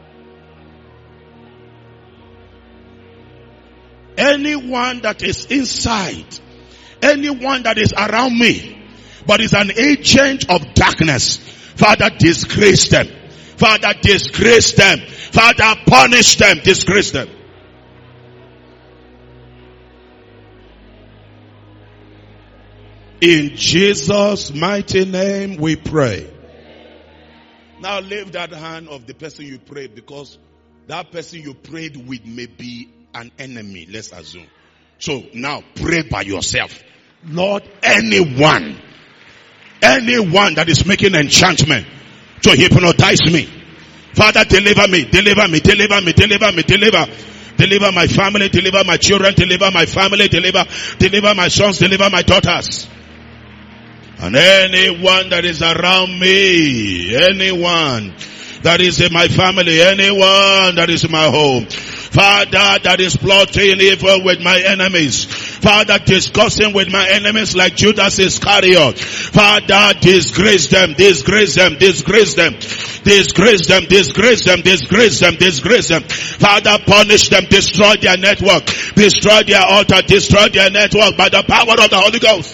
Anyone that is inside, anyone that is around me, but is an agent of darkness, Father, disgrace them. Father, disgrace them. Father, punish them, disgrace them. In Jesus' mighty name we pray. Now leave that hand of the person you prayed, because that person you prayed with may be an enemy, let's assume. So now pray by yourself. Lord, anyone that is making enchantment to hypnotize me, Father, deliver me, deliver me, deliver me, deliver me, deliver. Deliver my family, deliver my children, deliver my family, deliver my sons, deliver my daughters. And anyone that is around me, anyone that is in my family, anyone that is in my home, Father, that is plotting evil with my enemies, Father, discussing with my enemies like Judas Iscariot, Father, disgrace them, disgrace them, disgrace them, disgrace them, disgrace them, disgrace them, disgrace them. Father, punish them, destroy their network, destroy their altar, destroy their network by the power of the Holy Ghost.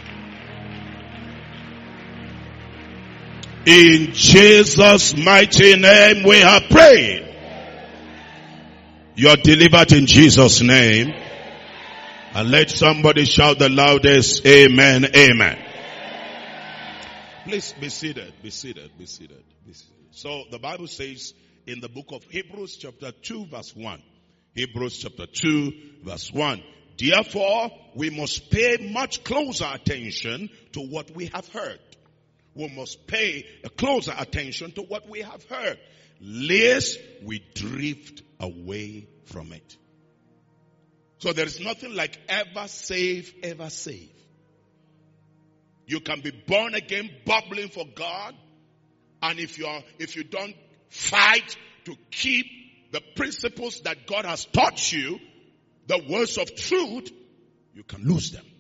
In Jesus' mighty name we have prayed. You're delivered in Jesus' name. And let somebody shout the loudest, amen, amen. Please be seated, be seated, be seated, be seated. So the Bible says in the book of Hebrews chapter 2 verse 1. Hebrews chapter 2 verse 1. Therefore, we must pay much closer attention to what we have heard. We must pay a closer attention to what we have heard, lest we drift away from it. So there is nothing like ever save, ever save. You can be born again, bubbling for God, and if you don't fight to keep the principles that God has taught you, the words of truth, you can lose them.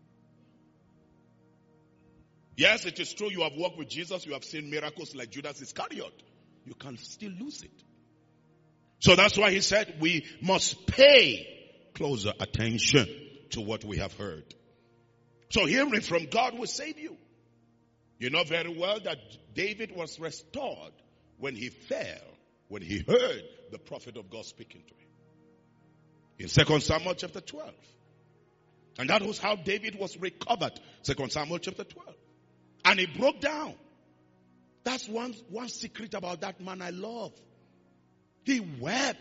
Yes, it is true you have walked with Jesus, you have seen miracles like Judas Iscariot. You can still lose it. So that's why he said we must pay closer attention to what we have heard. So hearing from God will save you. You know very well that David was restored when he fell, when he heard the prophet of God speaking to him. In 2 Samuel chapter 12. And that was how David was recovered. 2 Samuel chapter 12. And he broke down. That's one secret about that man I love. He wept.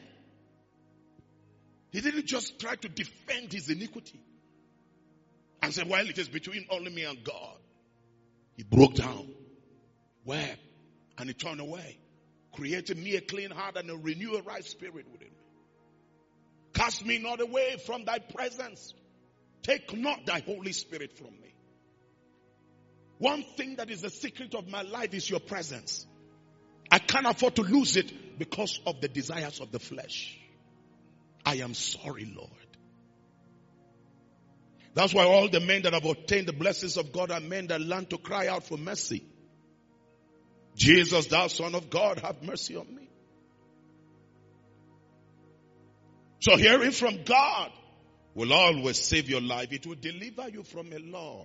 He didn't just try to defend his iniquity and say, well, it is between only me and God. He broke down, wept, and he turned away. Create in me a clean heart and a renew a right spirit within me. Cast me not away from thy presence. Take not thy Holy Spirit from me. One thing that is the secret of my life is your presence. I can't afford to lose it because of the desires of the flesh. I am sorry, Lord. That's why all the men that have obtained the blessings of God are men that learn to cry out for mercy. Jesus, thou Son of God, have mercy on me. So hearing from God will always save your life. It will deliver you from a lot.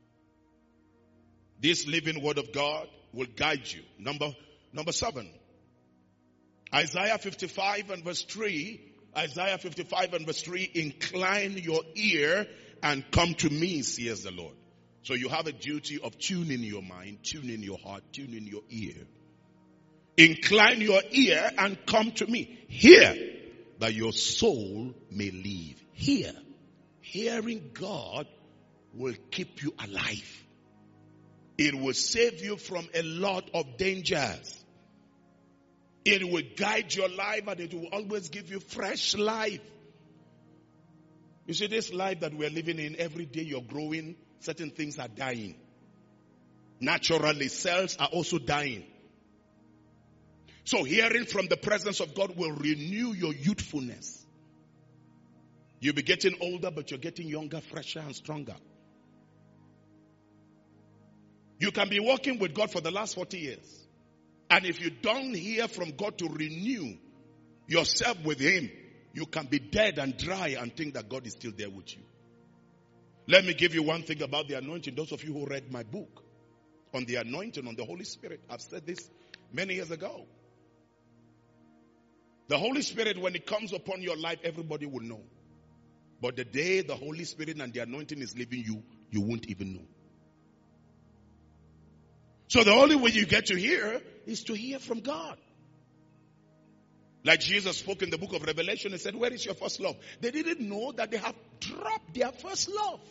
This living word of God will guide you. Number 7. Isaiah 55 and verse 3. Isaiah 55 and verse 3. Incline your ear and come to me, says the Lord. So you have a duty of tuning your mind, tuning your heart, tuning your ear. Incline your ear and come to me. Hear that your soul may live. Hear. Hearing God will keep you alive. It will save you from a lot of dangers. It will guide your life and it will always give you fresh life. You see, this life that we're living in, every day you're growing, certain things are dying. Naturally, cells are also dying. So hearing from the presence of God will renew your youthfulness. You'll be getting older, but you're getting younger, fresher, and stronger. You can be walking with God for the last 40 years. And if you don't hear from God to renew yourself with Him, you can be dead and dry and think that God is still there with you. Let me give you one thing about the anointing. Those of you who read my book on the anointing, on the Holy Spirit, I've said this many years ago. The Holy Spirit, when it comes upon your life, everybody will know. But the day the Holy Spirit and the anointing is leaving you, you won't even know. So the only way you get to hear is to hear from God. Like Jesus spoke in the book of Revelation and said, where is your first love? They didn't know that they have dropped their first love.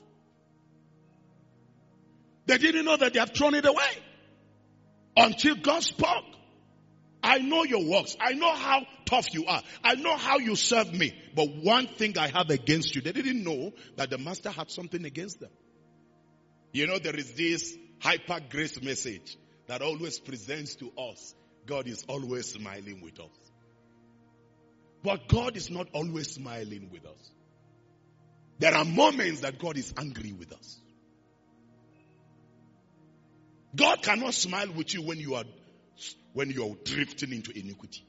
They didn't know that they have thrown it away. Until God spoke. I know your works. I know how tough you are. I know how you serve me. But one thing I have against you. They didn't know that the master had something against them. You know, there is this hyper grace message that always presents to us. God is always smiling with us. But God is not always smiling with us. There are moments that God is angry with us. God cannot smile with you when you are drifting into iniquity.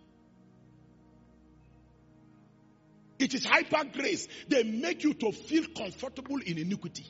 It is hyper grace. They make you to feel comfortable in iniquity.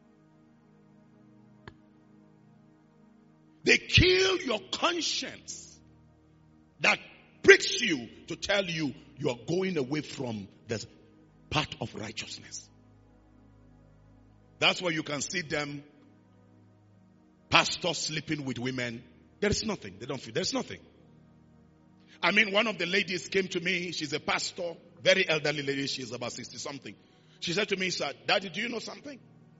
They kill your conscience that pricks you to tell you you are going away from the path of righteousness. That's why you can see them, pastors sleeping with women. There is nothing. They don't feel. There's nothing. I mean, one of the ladies came to me. She's a pastor, very elderly lady. She's about 60 something. She said to me, "Sir, Daddy, do you know something?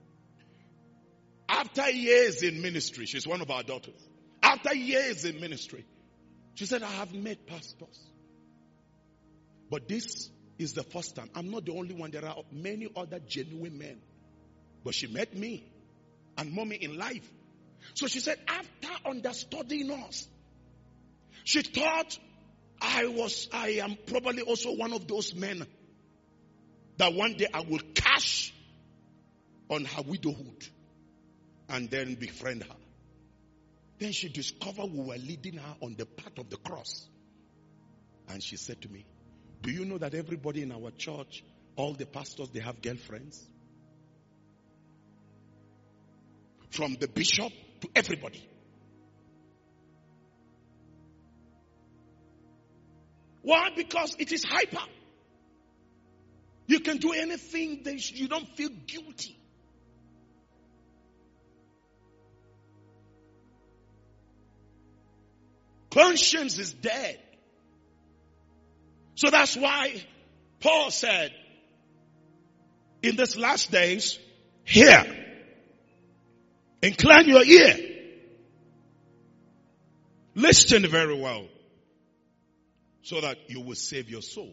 After years in ministry," she's one of our daughters. After years in ministry, she said, "I have met pastors. But this is the first time. I'm not the only one. There are many other genuine men. But she met me and mommy in life." So she said, after understudying us, she thought I am probably also one of those men that one day I will cash on her widowhood and then befriend her. Then she discovered we were leading her on the path of the cross. And she said to me, "Do you know that everybody in our church, all the pastors, they have girlfriends? From the bishop to everybody." Why? Because it is hyper. You can do anything, you don't feel guilty. Conscience is dead. So that's why Paul said, in these last days, hear. Incline your ear. Listen very well, so that you will save your soul.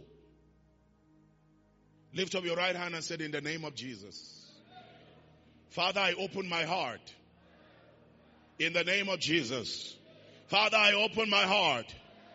Lift up your right hand and say, in the name of Jesus. Father, I open my heart. In the name of Jesus. Father, I open my heart.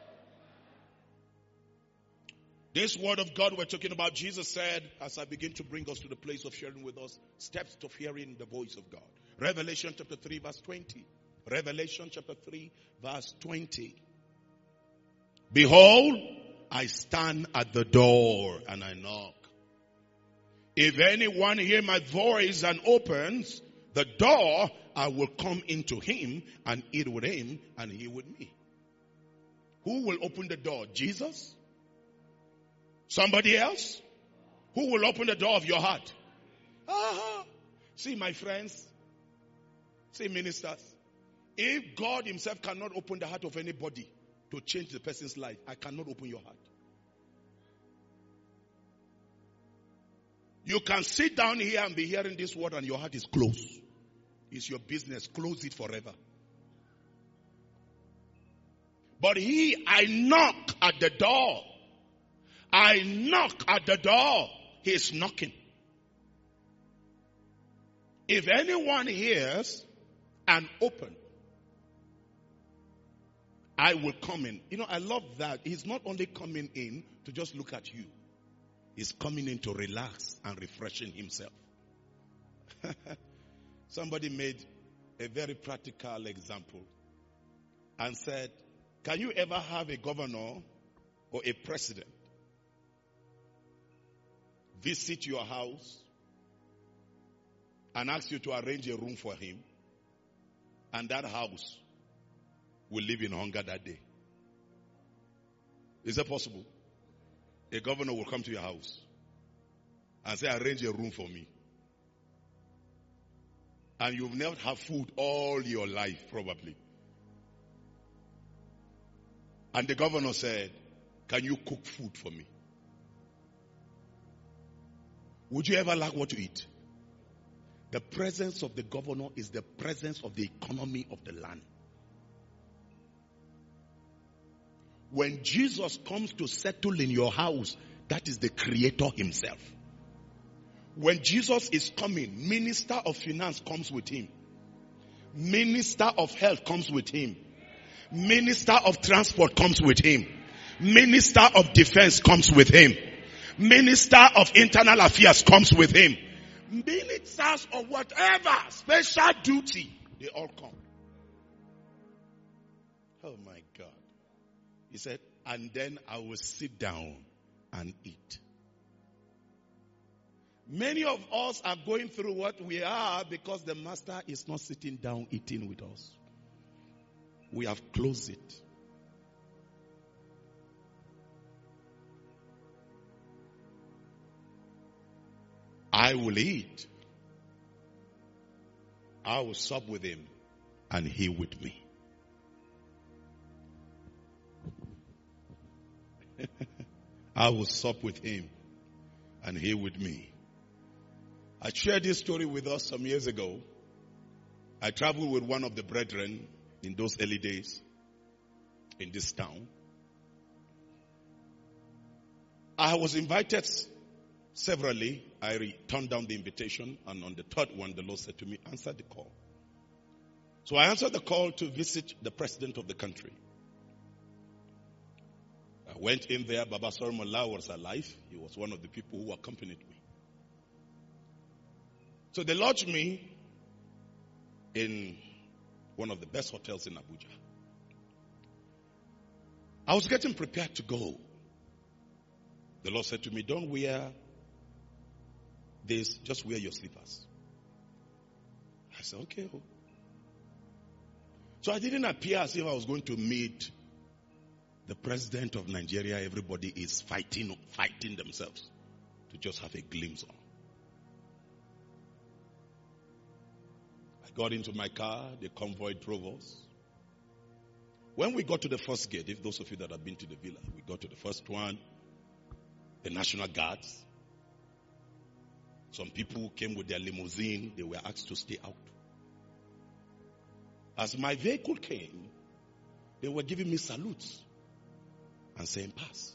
This word of God we're talking about, Jesus said, as I begin to bring us to the place of sharing with us, steps of hearing the voice of God. Revelation chapter 3 verse 20. Revelation chapter 3 verse 20. Behold, I stand at the door and I knock. If anyone hear my voice and opens the door, I will come into him and eat with him and he with me. Who will open the door? Jesus? Somebody else? Who will open the door of your heart? See, my friends, see, ministers, if God himself cannot open the heart of anybody to change the person's life, I cannot open your heart. You can sit down here and be hearing this word and your heart is closed. It's your business. Close it forever. But I knock at the door. I knock at the door. He is knocking. If anyone hears and open, I will come in. You know, I love that. He's not only coming in to just look at you. He's coming in to relax and refreshing himself. Somebody made a very practical example and said, can you ever have a governor or a president visit your house and ask you to arrange a room for him, and that house will live in hunger that day? Is that possible? A governor will come to your house and say, arrange a room for me. And you've never had food all your life, probably. And the governor said, can you cook food for me? Would you ever lack what to eat? The presence of the governor is the presence of the economy of the land. When Jesus comes to settle in your house, that is the Creator himself. When Jesus is coming, Minister of Finance comes with him. Minister of Health comes with him. Minister of Transport comes with him. Minister of Defense comes with him. Minister of Internal Affairs comes with him. Ministers of whatever special duty, they all come. Oh my God. He said, and then I will sit down and eat. Many of us are going through what we are because the master is not sitting down eating with us. We have closed it. I will eat. I will sup with him and he with me. I will sup with him and he with me. I shared this story with us some years ago. I traveled with one of the brethren in those early days in this town. I was invited severally. I turned down the invitation, and on the third one, the Lord said to me, answer the call. So I answered the call to visit the president of the country. I went in there. Baba Solomon was alive. He was one of the people who accompanied me. So they lodged me in one of the best hotels in Abuja. I was getting prepared to go. The Lord said to me, don't wear this, just wear your slippers. I said, okay. So I didn't appear as if I was going to meet the president of Nigeria. Everybody is fighting themselves to just have a glimpse on. I got into my car, the convoy drove us. When we got to the first gate, if those of you that have been to the villa, we got to the first one, the National Guards. Some people came with their limousine. They were asked to stay out. As my vehicle came, they were giving me salutes and saying, pass.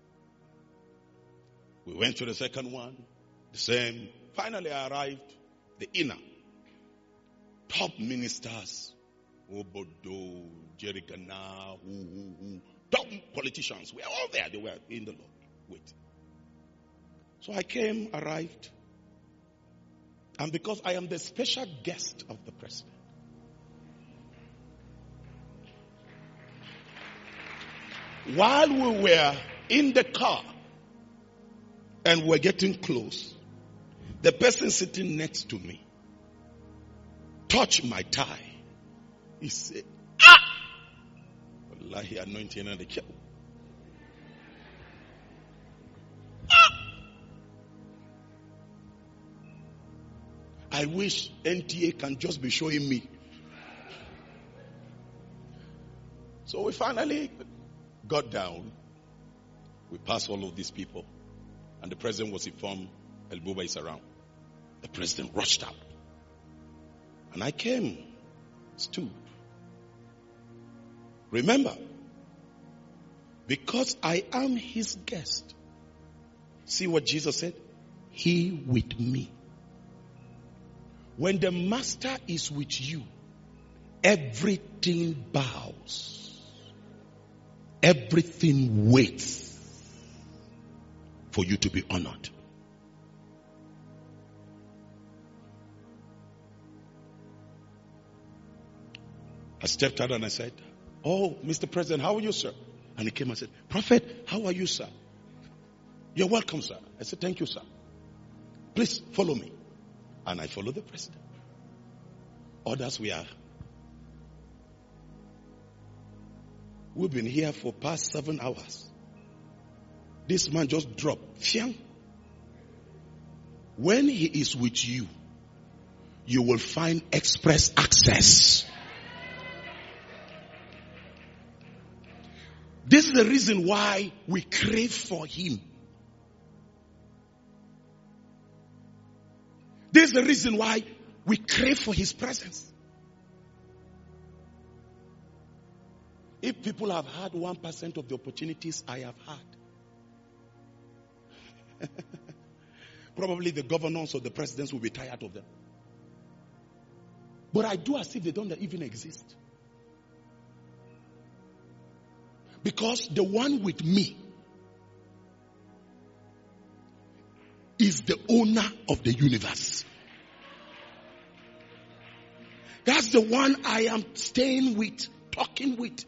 We went to the second one, the same. Finally, I arrived, the inner. Top ministers, Obodo, Jerry Gana, top politicians were all there. They were in the lobby waiting. So I came, arrived. And because I am the special guest of the president, while we were in the car and were getting close, the person sitting next to me touched my thigh. He said, Wallahi, anointing and the kill. I wish NTA can just be showing me. So we finally got down. We passed all of these people. And the president was informed, El Buba is around. The president rushed out. And I came, stood. Remember, because I am his guest. See what Jesus said? He with me. When the master is with you, everything bows. Everything waits for you to be honored. I stepped out and I said, oh, Mr. President, how are you, sir? And he came and said, Prophet, how are you, sir? You're welcome, sir. I said, thank you, sir. Please follow me. And I followed the president. Others we are. We've been here for past 7 hours. This man just dropped. Fiang. When he is with you, you will find express access. This is the reason why we crave for him. This is the reason why we crave for his presence. If people have had 1% of the opportunities I have had, probably the governors or the presidents will be tired of them. But I do as if they don't even exist. Because the one with me is the owner of the universe. That's the one I am staying with, talking with.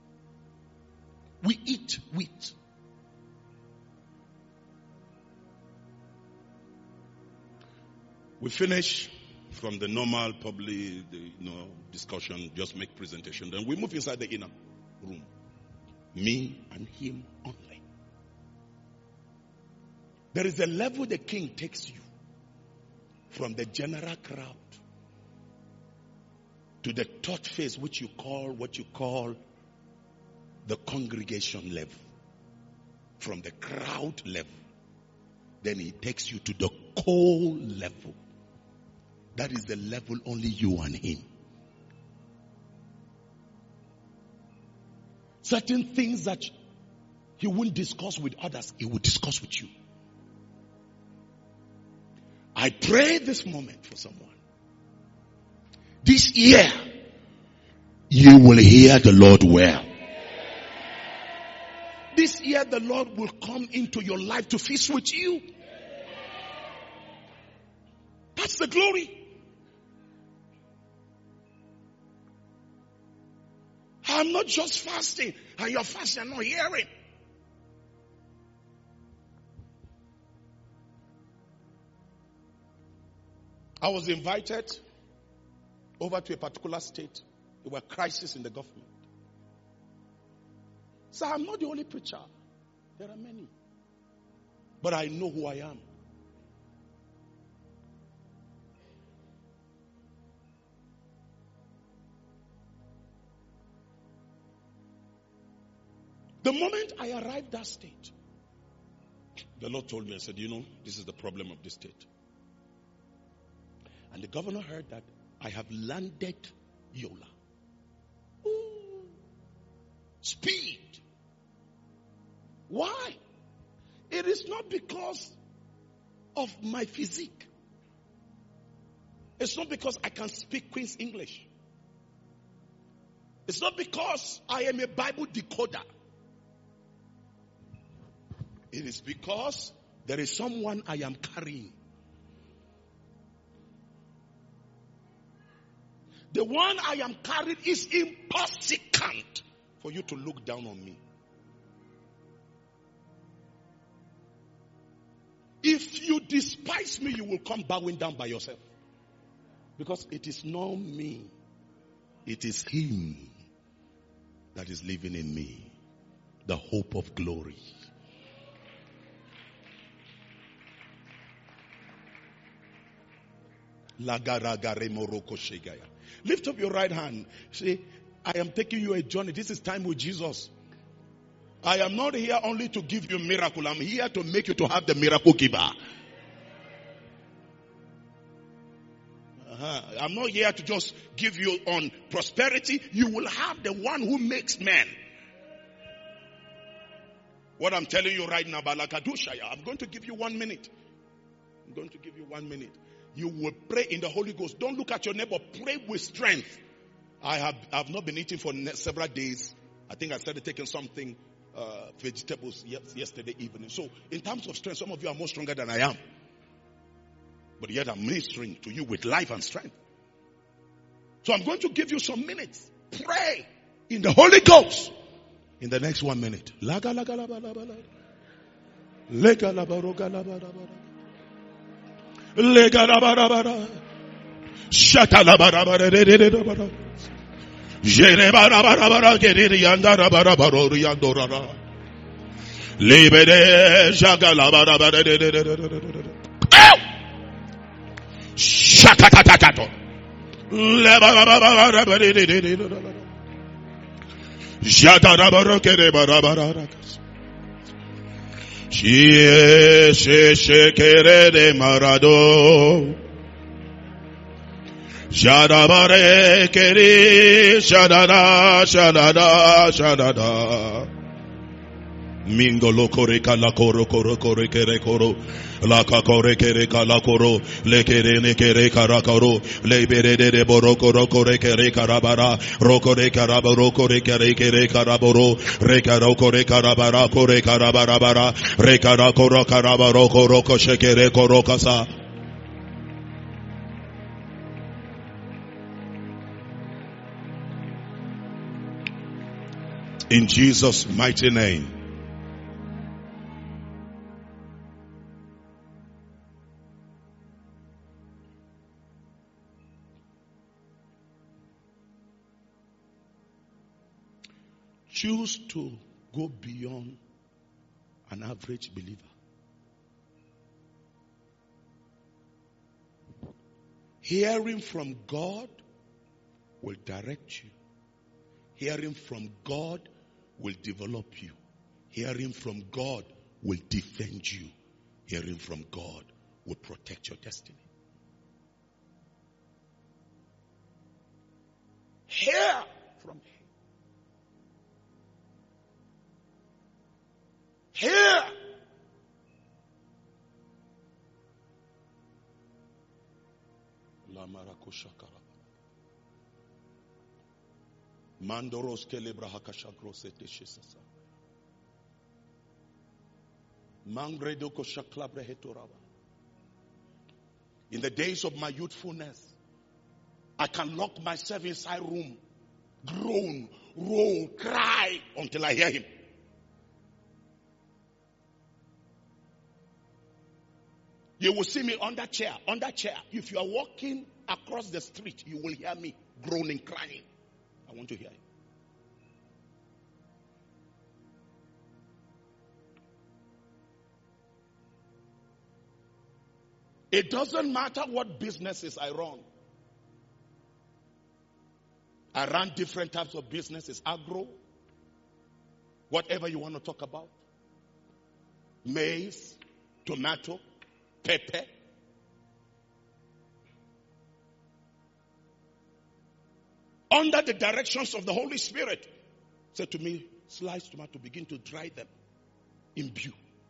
We eat with. We finish from the normal public discussion, just make presentation. Then we move inside the inner room. Me and him only. There is a level the king takes you from the general crowd to the third phase, what you call the congregation level. From the crowd level, then he takes you to the core level. That is the level only you and him. Certain things that he won't discuss with others, he will discuss with you. I pray this moment for someone. This year, you will hear the Lord well. This year, the Lord will come into your life to feast with you. That's the glory. I'm not just fasting, and you're fasting and not hearing. I was invited over to a particular state. There were crises in the government. So I'm not the only preacher. There are many. But I know who I am. The moment I arrived that state, the Lord told me, I said, this is the problem of this state. And the governor heard that I have landed Yola. Ooh. Speed. Why? It is not because of my physique. It's not because I can speak Queen's English. It's not because I am a Bible decoder. It is because there is someone I am carrying. The one I am carrying is impossible for you to look down on me. If you despise me, you will come bowing down by yourself. Because it is not me. It is him that is living in me. The hope of glory. Lift up your right hand. Say, I am taking you a journey. This is time with Jesus. I am not here only to give you a miracle. I'm here to make you to have the miracle giver. I'm not here to just give you on prosperity. You will have the one who makes men. What I'm telling you right now, Balakadushaya, I'm going to give you 1 minute. I'm going to give you 1 minute. You will pray in the Holy Ghost. Don't look at your neighbor. Pray with strength. I have not been eating for several days. I think I started taking something, vegetables yesterday evening. So in terms of strength, some of you are more stronger than I am. But yet I'm ministering to you with life and strength. So I'm going to give you some minutes. Pray in the Holy Ghost. In the next 1 minute. Jadarabarokerebarabarakas. Shekere marado. Jadabare kere shadada shadada shadada. Mingolo kore kala koro koro kore kere koro la kakore kere kala koro le kere ne kere kara koro le bere de boro koro kore kere karabara rokore karabaro kore kere kere karaboro re karo kore karabara kore karabara bara re kara koro karabaro koro koshe kere koro kasa. In Jesus' mighty name. Choose to go beyond an average believer. Hearing from God will direct you. Hearing from God will develop you. Hearing from God will defend you. Hearing from God will protect your destiny. Hear from Him. Hear. La marakoshakara. Mandoros kelebrahakashagrosete shisasa. Mangredo koshaklabrehetoraba. In the days of my youthfulness, I can lock myself inside room, groan, roll, cry until I hear Him. You will see me under chair. If you are walking across the street, you will hear me groaning, crying. I want to hear it. It doesn't matter what businesses I run. I run different types of businesses. Agro, whatever you want to talk about. Maize, tomato, pepper. Under the directions of the Holy Spirit. Said to me, slice tomato, begin to dry them. Imbue.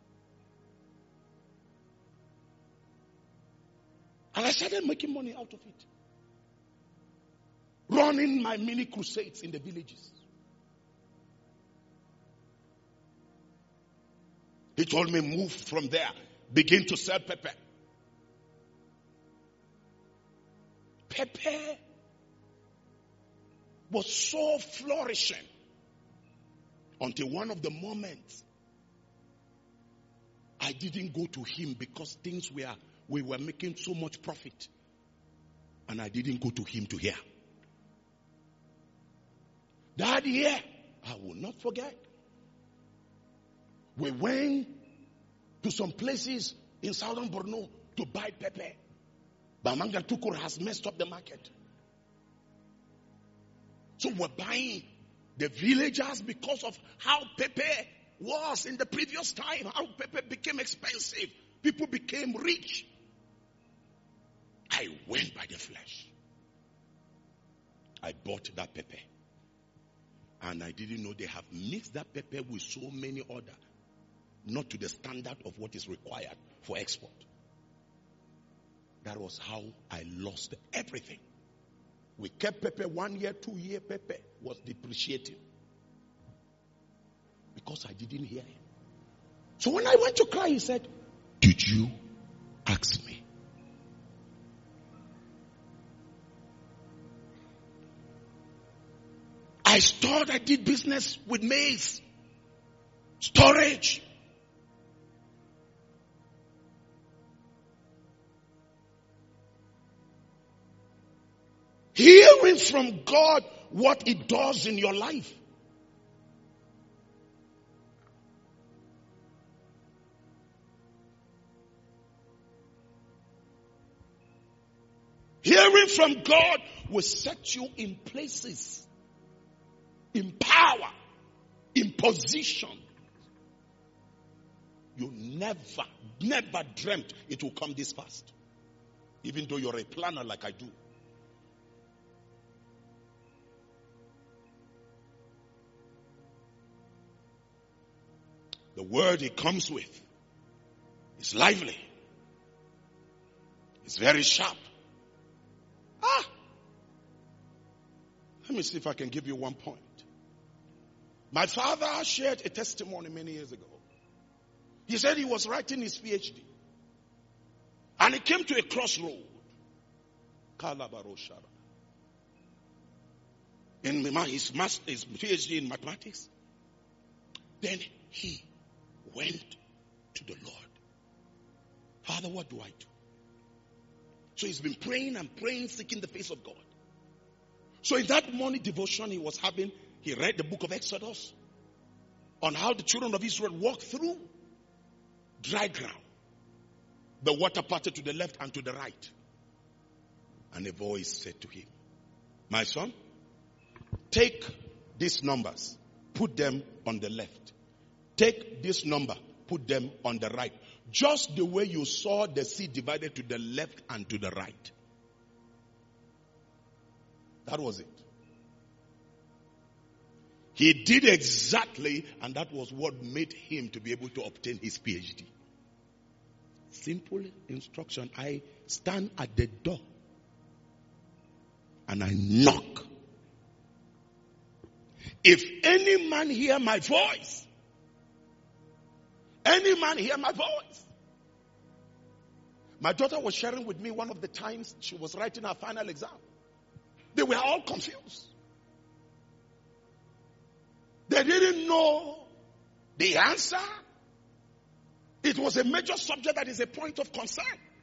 And I started making money out of it. Running my mini crusades in the villages. He told me, move from there. Begin to sell pepper. Pepper was so flourishing until one of the moments I didn't go to him because we were making so much profit, and I didn't go to him to hear. That year, I will not forget. We went to some places in southern Borno to buy pepper. Bamanga Tukur has messed up the market. So we're buying the villagers because of how pepper was in the previous time, how pepper became expensive. People became rich. I went by the flesh. I bought that pepper. And I didn't know they have mixed that pepper with so many other, not to the standard of what is required for export. That was how I lost everything. We kept pepper 1 year, 2 year, pepper was depreciating. Because I didn't hear him. So when I went to cry, he said, did you ask me? I did business with maize, storage. Hearing from God what it does in your life. Hearing from God will set you in places, in power, position. You never dreamt it will come this fast. Even though you're a planner like I do. The word it comes with is lively. It's very sharp. Let me see if I can give you one point. My father shared a testimony many years ago. He said he was writing his PhD. And he came to a crossroad. In his PhD in mathematics. Then he went to the Lord. Father, what do I do? So he's been praying and praying, seeking the face of God. So in that morning devotion he was having, he read the book of Exodus on how the children of Israel walked through dry ground. The water parted to the left and to the right. And a voice said to him, my son, take these numbers, put them on the left. Take this number, put them on the right. Just the way you saw the sea divided to the left and to the right. That was it. He did exactly, and that was what made him to be able to obtain his PhD. Simple instruction. I stand at the door and I knock. If any man hear my voice, any man hear my voice. My daughter was sharing with me one of the times she was writing her final exam. They were all confused. They didn't know the answer. It was a major subject that is a point of concern.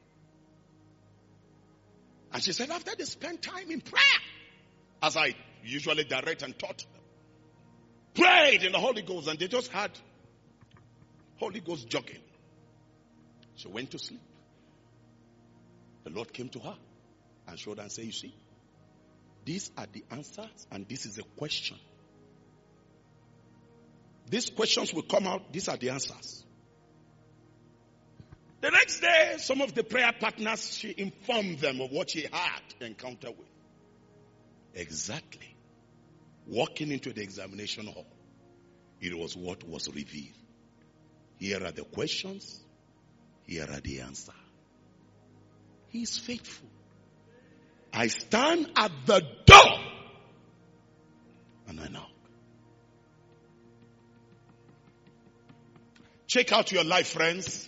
And she said after they spent time in prayer, as I usually direct and taught them, prayed in the Holy Ghost, and they just had Holy Ghost jogging. She went to sleep. The Lord came to her and showed her and said, you see, these are the answers and this is a question. These questions will come out, these are the answers. The next day, some of the prayer partners, she informed them of what she had encountered with. Exactly. Walking into the examination hall, it was what was revealed. Here are the questions. Here are the answers. He is faithful. I stand at the door and I knock. Check out your life, friends.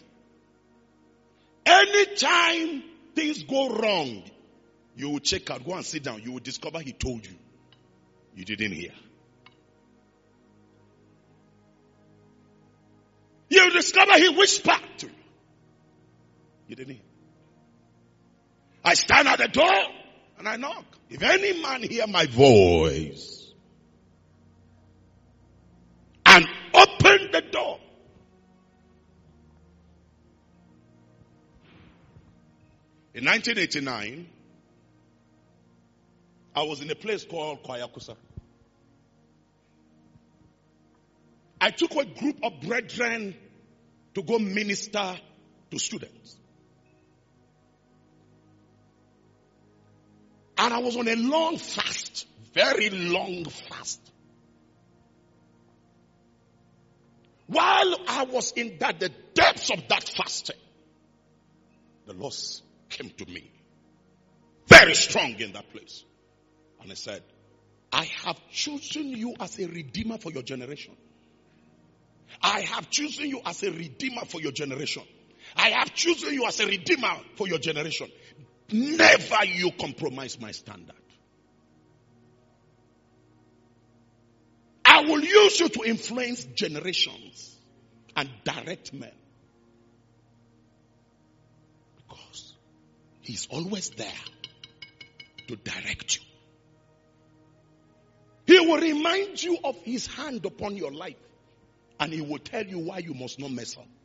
Anytime things go wrong, you will check out, go and sit down. You will discover he told you. You didn't hear. You will discover he whispered to you. You didn't hear. I stand at the door and I knock. If any man hear my voice and open the door, in 1989, I was in a place called Kwayakusa. I took a group of brethren to go minister to students. And I was on a long fast, very long fast. While I was in the depths of that fasting, the Lord came to me very strong in that place. And he said, I have chosen you as a redeemer for your generation. I have chosen you as a redeemer for your generation. I have chosen you as a redeemer for your generation. Never you compromise my standard. I will use you to influence generations and direct men. Because he's always there to direct you. He will remind you of his hand upon your life. And he will tell you why you must not mess up.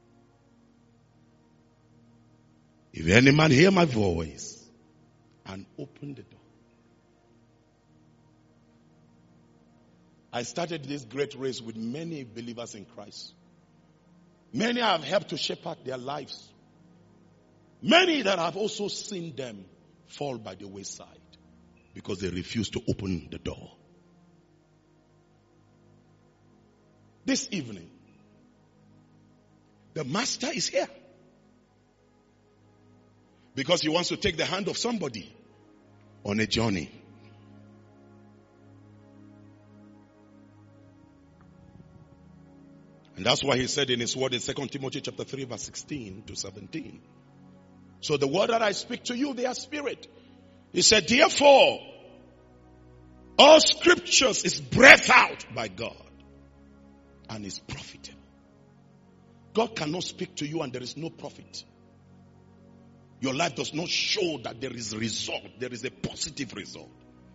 If any man hear my voice and open the door. I started this great race with many believers in Christ. Many I have helped to shepherd their lives. Many that have also seen them fall by the wayside because they refuse to open the door. This evening, the master is here because he wants to take the hand of somebody on a journey. And that's why he said in his word in 2 Timothy chapter 3 verse 16 to 17. So the word that I speak to you, they are spirit. He said, therefore, all scriptures is breathed out by God and is profitable. God cannot speak to you and there is no profit. Your life does not show that there is result. There is a positive result.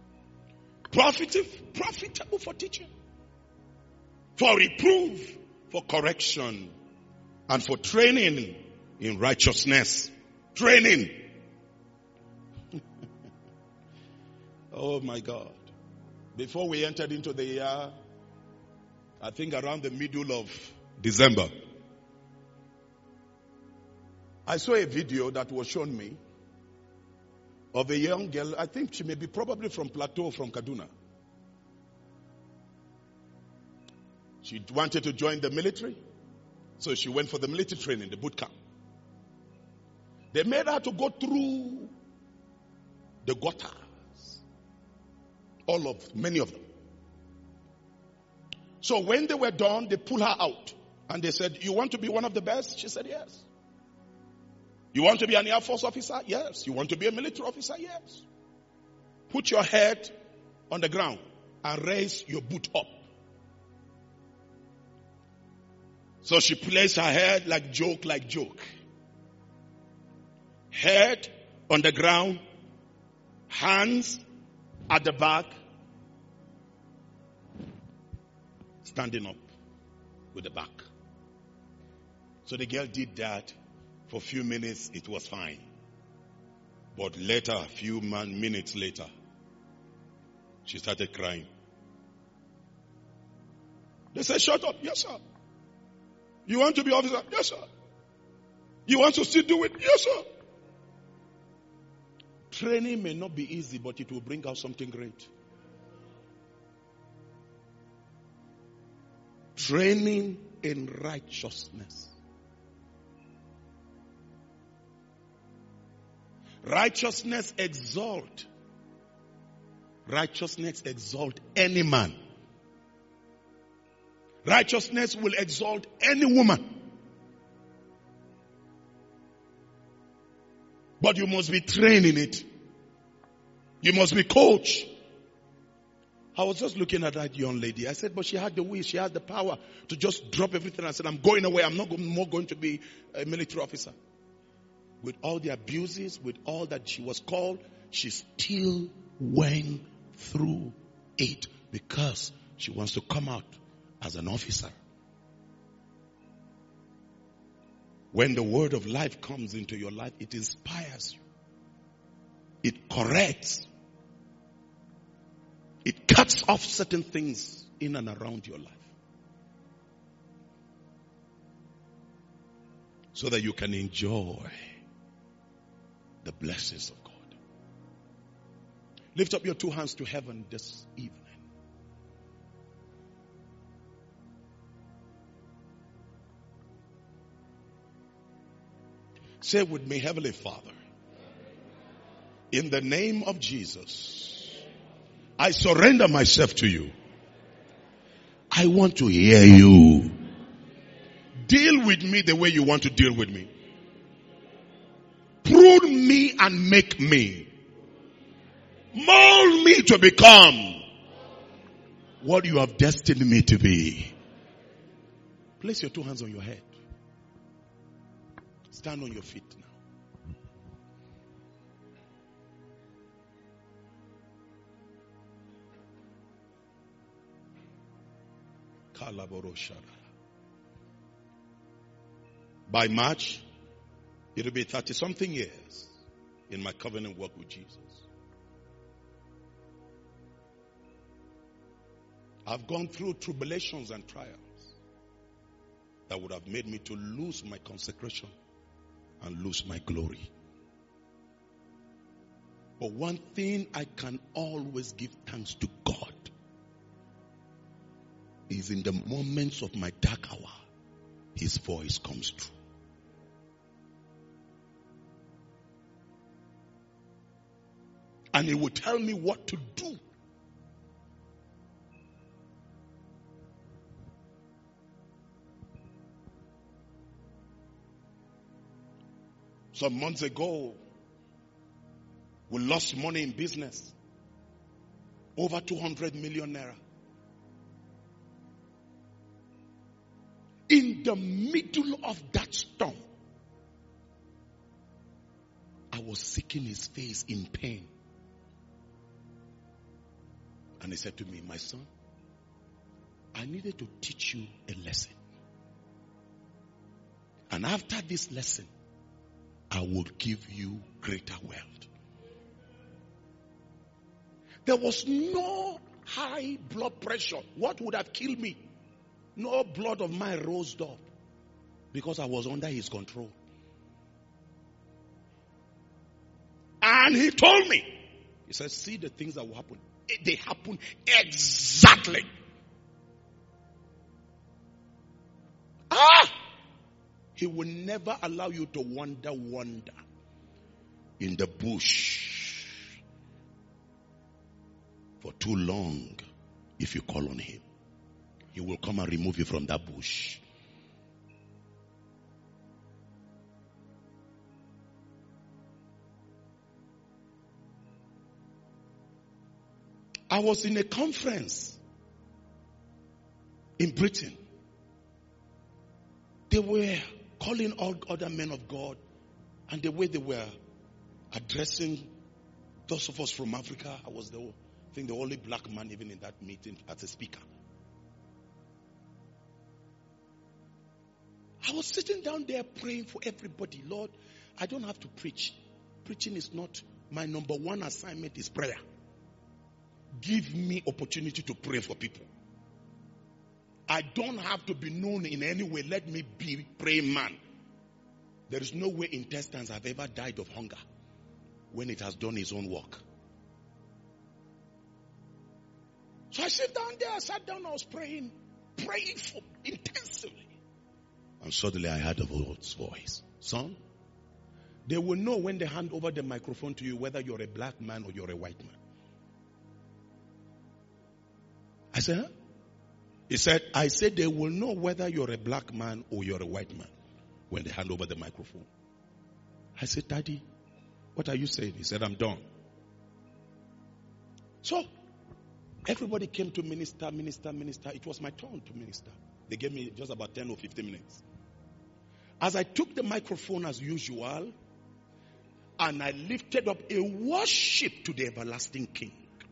Profitable for teaching, for reproof, for correction, and for training in righteousness. Training. Oh my God. Before we entered into the year, I think around the middle of December, I saw a video that was shown me of a young girl. I think she may be probably from Plateau, from Kaduna. She wanted to join the military, so she went for the military training, the boot camp. They made her to go through the gutters, many of them. So when they were done, they pulled her out and they said, you want to be one of the best? She said, yes. You want to be an Air Force officer? Yes. You want to be a military officer? Yes. Put your head on the ground and raise your boot up. So she placed her head like joke. Head on the ground, hands at the back, standing up with the back. So the girl did that for a few minutes. It was fine. But later, a few minutes later, she started crying. They said, shut up. Yes, sir. You want to be officer? Yes, sir. You want to still do it? Yes, sir. Training may not be easy, but it will bring out something great. Training in righteousness. Righteousness exalt. Righteousness exalt any man. Righteousness will exalt any woman. But you must be trained in it. You must be coached. I was just looking at that young lady. I said, but she had the will, she had the power to just drop everything. I said, I'm going away. I'm not more going to be a military officer. With all the abuses, with all that she was called, she still went through it because she wants to come out as an officer. When the word of life comes into your life, it inspires you. It corrects. It cuts off certain things in and around your life. So that you can enjoy the blessings of God. Lift up your two hands to heaven this evening. Say with me, Heavenly Father, in the name of Jesus, I surrender myself to you. I want to hear you. Deal with me the way you want to deal with me. Prune me and make me. Mold me to become what you have destined me to be. Place your two hands on your head. Stand on your feet now. By March, it will be 30-something years in my covenant work with Jesus. I've gone through tribulations and trials that would have made me to lose my consecration and lose my glory. But one thing I can always give thanks to God is in the moments of my dark hour, His voice comes through. And He will tell me what to do. Some months ago, we lost money in business. Over 200 million naira. In the middle of that storm, I was seeking His face in pain. And He said to me, my son, I needed to teach you a lesson. And after this lesson, I will give you greater wealth. There was no high blood pressure. What would have killed me? No blood of mine rose up because I was under His control. And He told me, He said, see the things that will happen. They happen exactly. He will never allow you to wander in the bush for too long. If you call on Him, He will come and remove you from that bush. I was in a conference in Britain. They were calling all other men of God, and the way they were addressing those of us from Africa, I was the only black man even in that meeting as a speaker. I was sitting down there praying for everybody. Lord, I don't have to preach. Preaching is not my number one assignment, is prayer. Give me opportunity to pray for people. I don't have to be known in any way. Let me be praying man. There is no way intestines have ever died of hunger when it has done its own work. So I sat down, I was praying for intensively. And suddenly I heard a voice. Son, they will know when they hand over the microphone to you whether you're a black man or you're a white man. I said, huh? He said, I said they will know whether you're a black man or you're a white man when they hand over the microphone. I said, Daddy, what are you saying? He said, I'm done. So, everybody came to minister. It was my turn to minister. They gave me just about 10 or 15 minutes. As I took the microphone as usual, and I lifted up a worship to the everlasting King.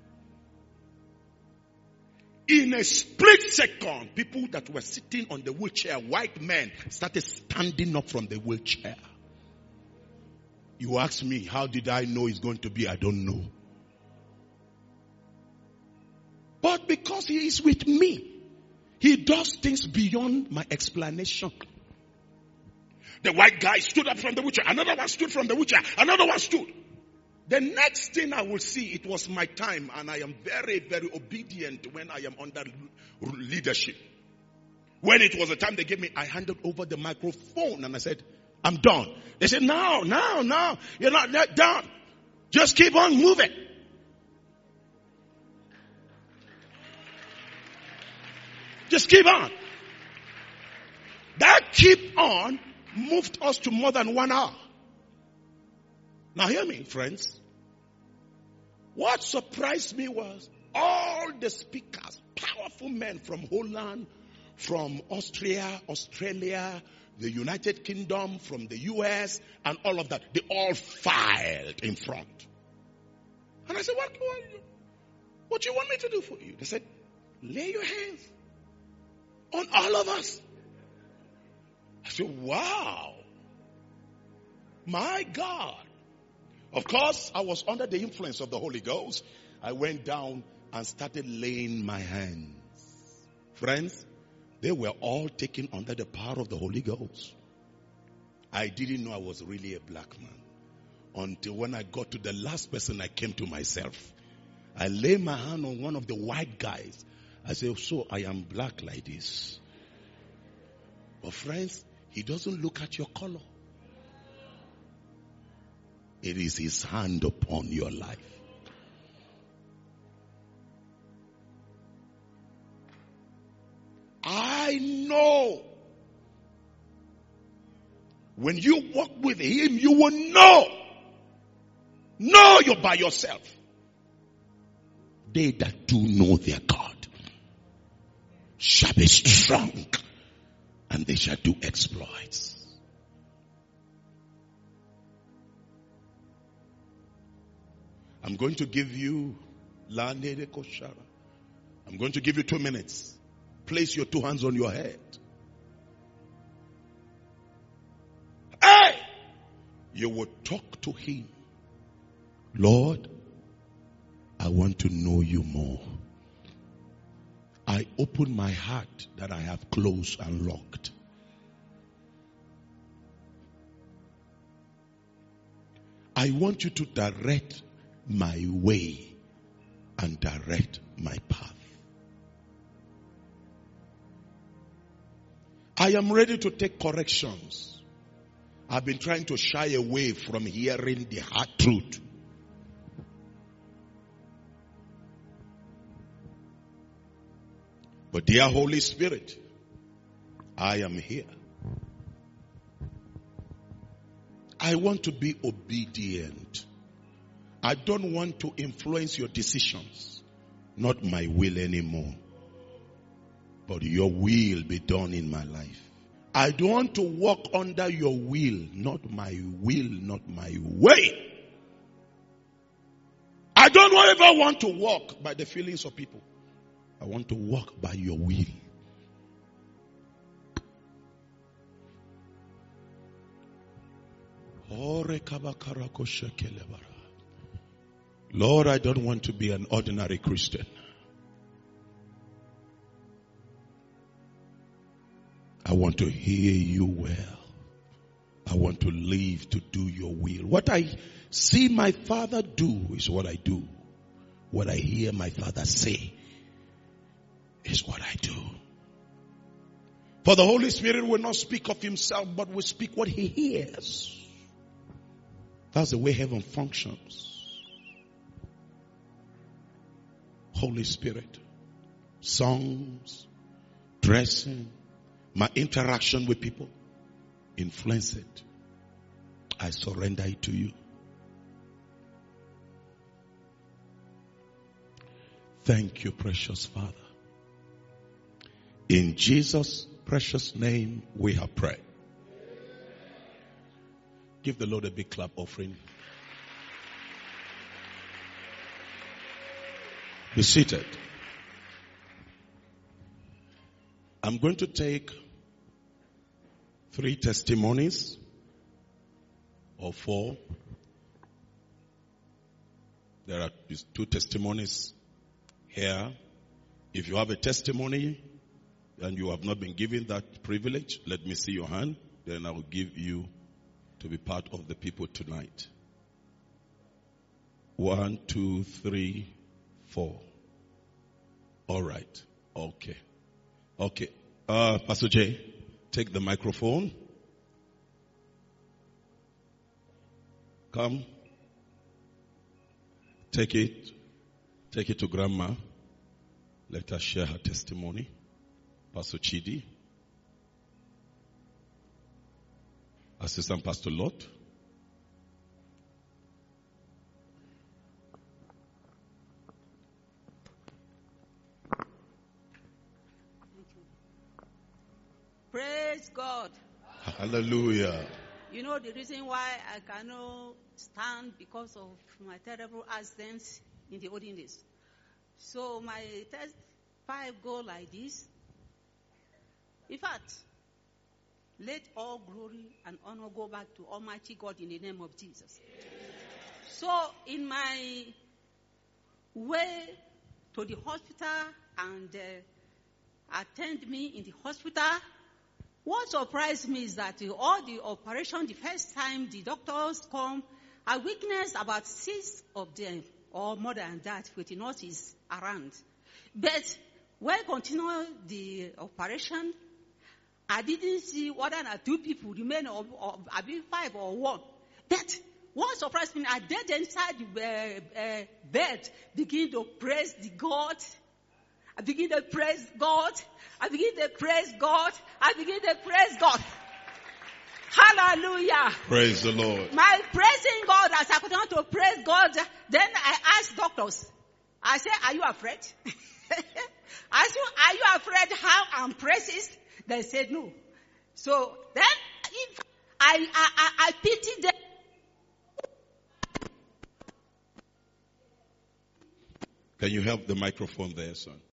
In a split second, people that were sitting on the wheelchair, white men, started standing up from the wheelchair. You ask me, how did I know it's going to be? I don't know. But because He is with me, He does things beyond my explanation. The white guy stood up from the wheelchair. Another one stood from the wheelchair. Another one stood. The next thing I will see, it was my time, and I am very, very obedient when I am under leadership. When it was the time they gave me, I handed over the microphone and I said, I'm done. They said, no, you're not done. Just keep on moving. Just keep on. That keep on moved us to more than 1 hour. Now hear me, friends. What surprised me was all the speakers, powerful men from Holland, from Austria, Australia, the United Kingdom, from the US, and all of that. They all filed in front. And I said, what do you want me to do for you? They said, lay your hands on all of us. I said, wow. My God. Of course, I was under the influence of the Holy Ghost. I went down and started laying my hands Friends, they were all taken under the power of the Holy Ghost. I didn't know I was really a black man until when I got to the last person, I came to myself. I lay my hand on one of the white guys. I said, so I am black like this. But friends, he doesn't look at your color. It is his hand upon your life. I know. When you walk with him, you will know. Know you're by yourself. They that do know their God shall be strong, and they shall do exploits. I'm going to give you I'm going to give you 2 minutes. Place your 2 hands on your head. Hey! You will talk to him. Lord, I want to know you more. I open my heart that I have closed and locked. I want you to direct my way and direct my path. I am ready to take corrections. I've been trying to shy away from hearing the hard truth. But dear Holy Spirit, I am here. I want to be obedient. I don't want to influence your decisions. Not my will anymore. But your will be done in my life. I don't want to walk under your will, not my way. I don't ever want to walk by the feelings of people. I want to walk by your will. Lord, I don't want to be an ordinary Christian. I want to hear you well. I want to live to do your will. What I see my Father do is what I do. What I hear my Father say is what I do. For the Holy Spirit will not speak of himself, but will speak what he hears. That's the way heaven functions. Holy Spirit, songs, dressing, my interaction with people, influence it. I surrender it to you. Thank you, precious Father. In Jesus' precious name we have prayed. Give the Lord a big clap offering. Be seated. I'm going to take 3 testimonies or 4. There are 2 testimonies here. If you have a testimony and you have not been given that privilege, let me see your hand. Then I will give you to be part of the people tonight. 1, 2, 3, 4. All right. Okay. Pastor J, take the microphone. Come. Take it to Grandma. Let her share her testimony. Pastor Chidi. Assistant Pastor Lot. Praise God. Hallelujah. You know the reason why I cannot stand because of my terrible accidents in the olden days. So my test 5 go like this. In fact, let all glory and honor go back to Almighty God in the name of Jesus. So in my way to the hospital, and attend me in the hospital. What surprised me is that all the operation, the first time the doctors come, I witnessed about 6 of them, or more than that, with the nurses around. But when continue the operation, I didn't see one or 2 people remain, or I mean 5 or 1. But what surprised me, I did inside the bed, begin to praise the God. I begin to praise God. I begin to praise God. I begin to praise God. Hallelujah. Praise the Lord. My praising God, as I continue to praise God, then I asked doctors. I said, are you afraid? I said, are you afraid how I'm praising? They said no. So then if I pity them. Can you help the microphone there, son?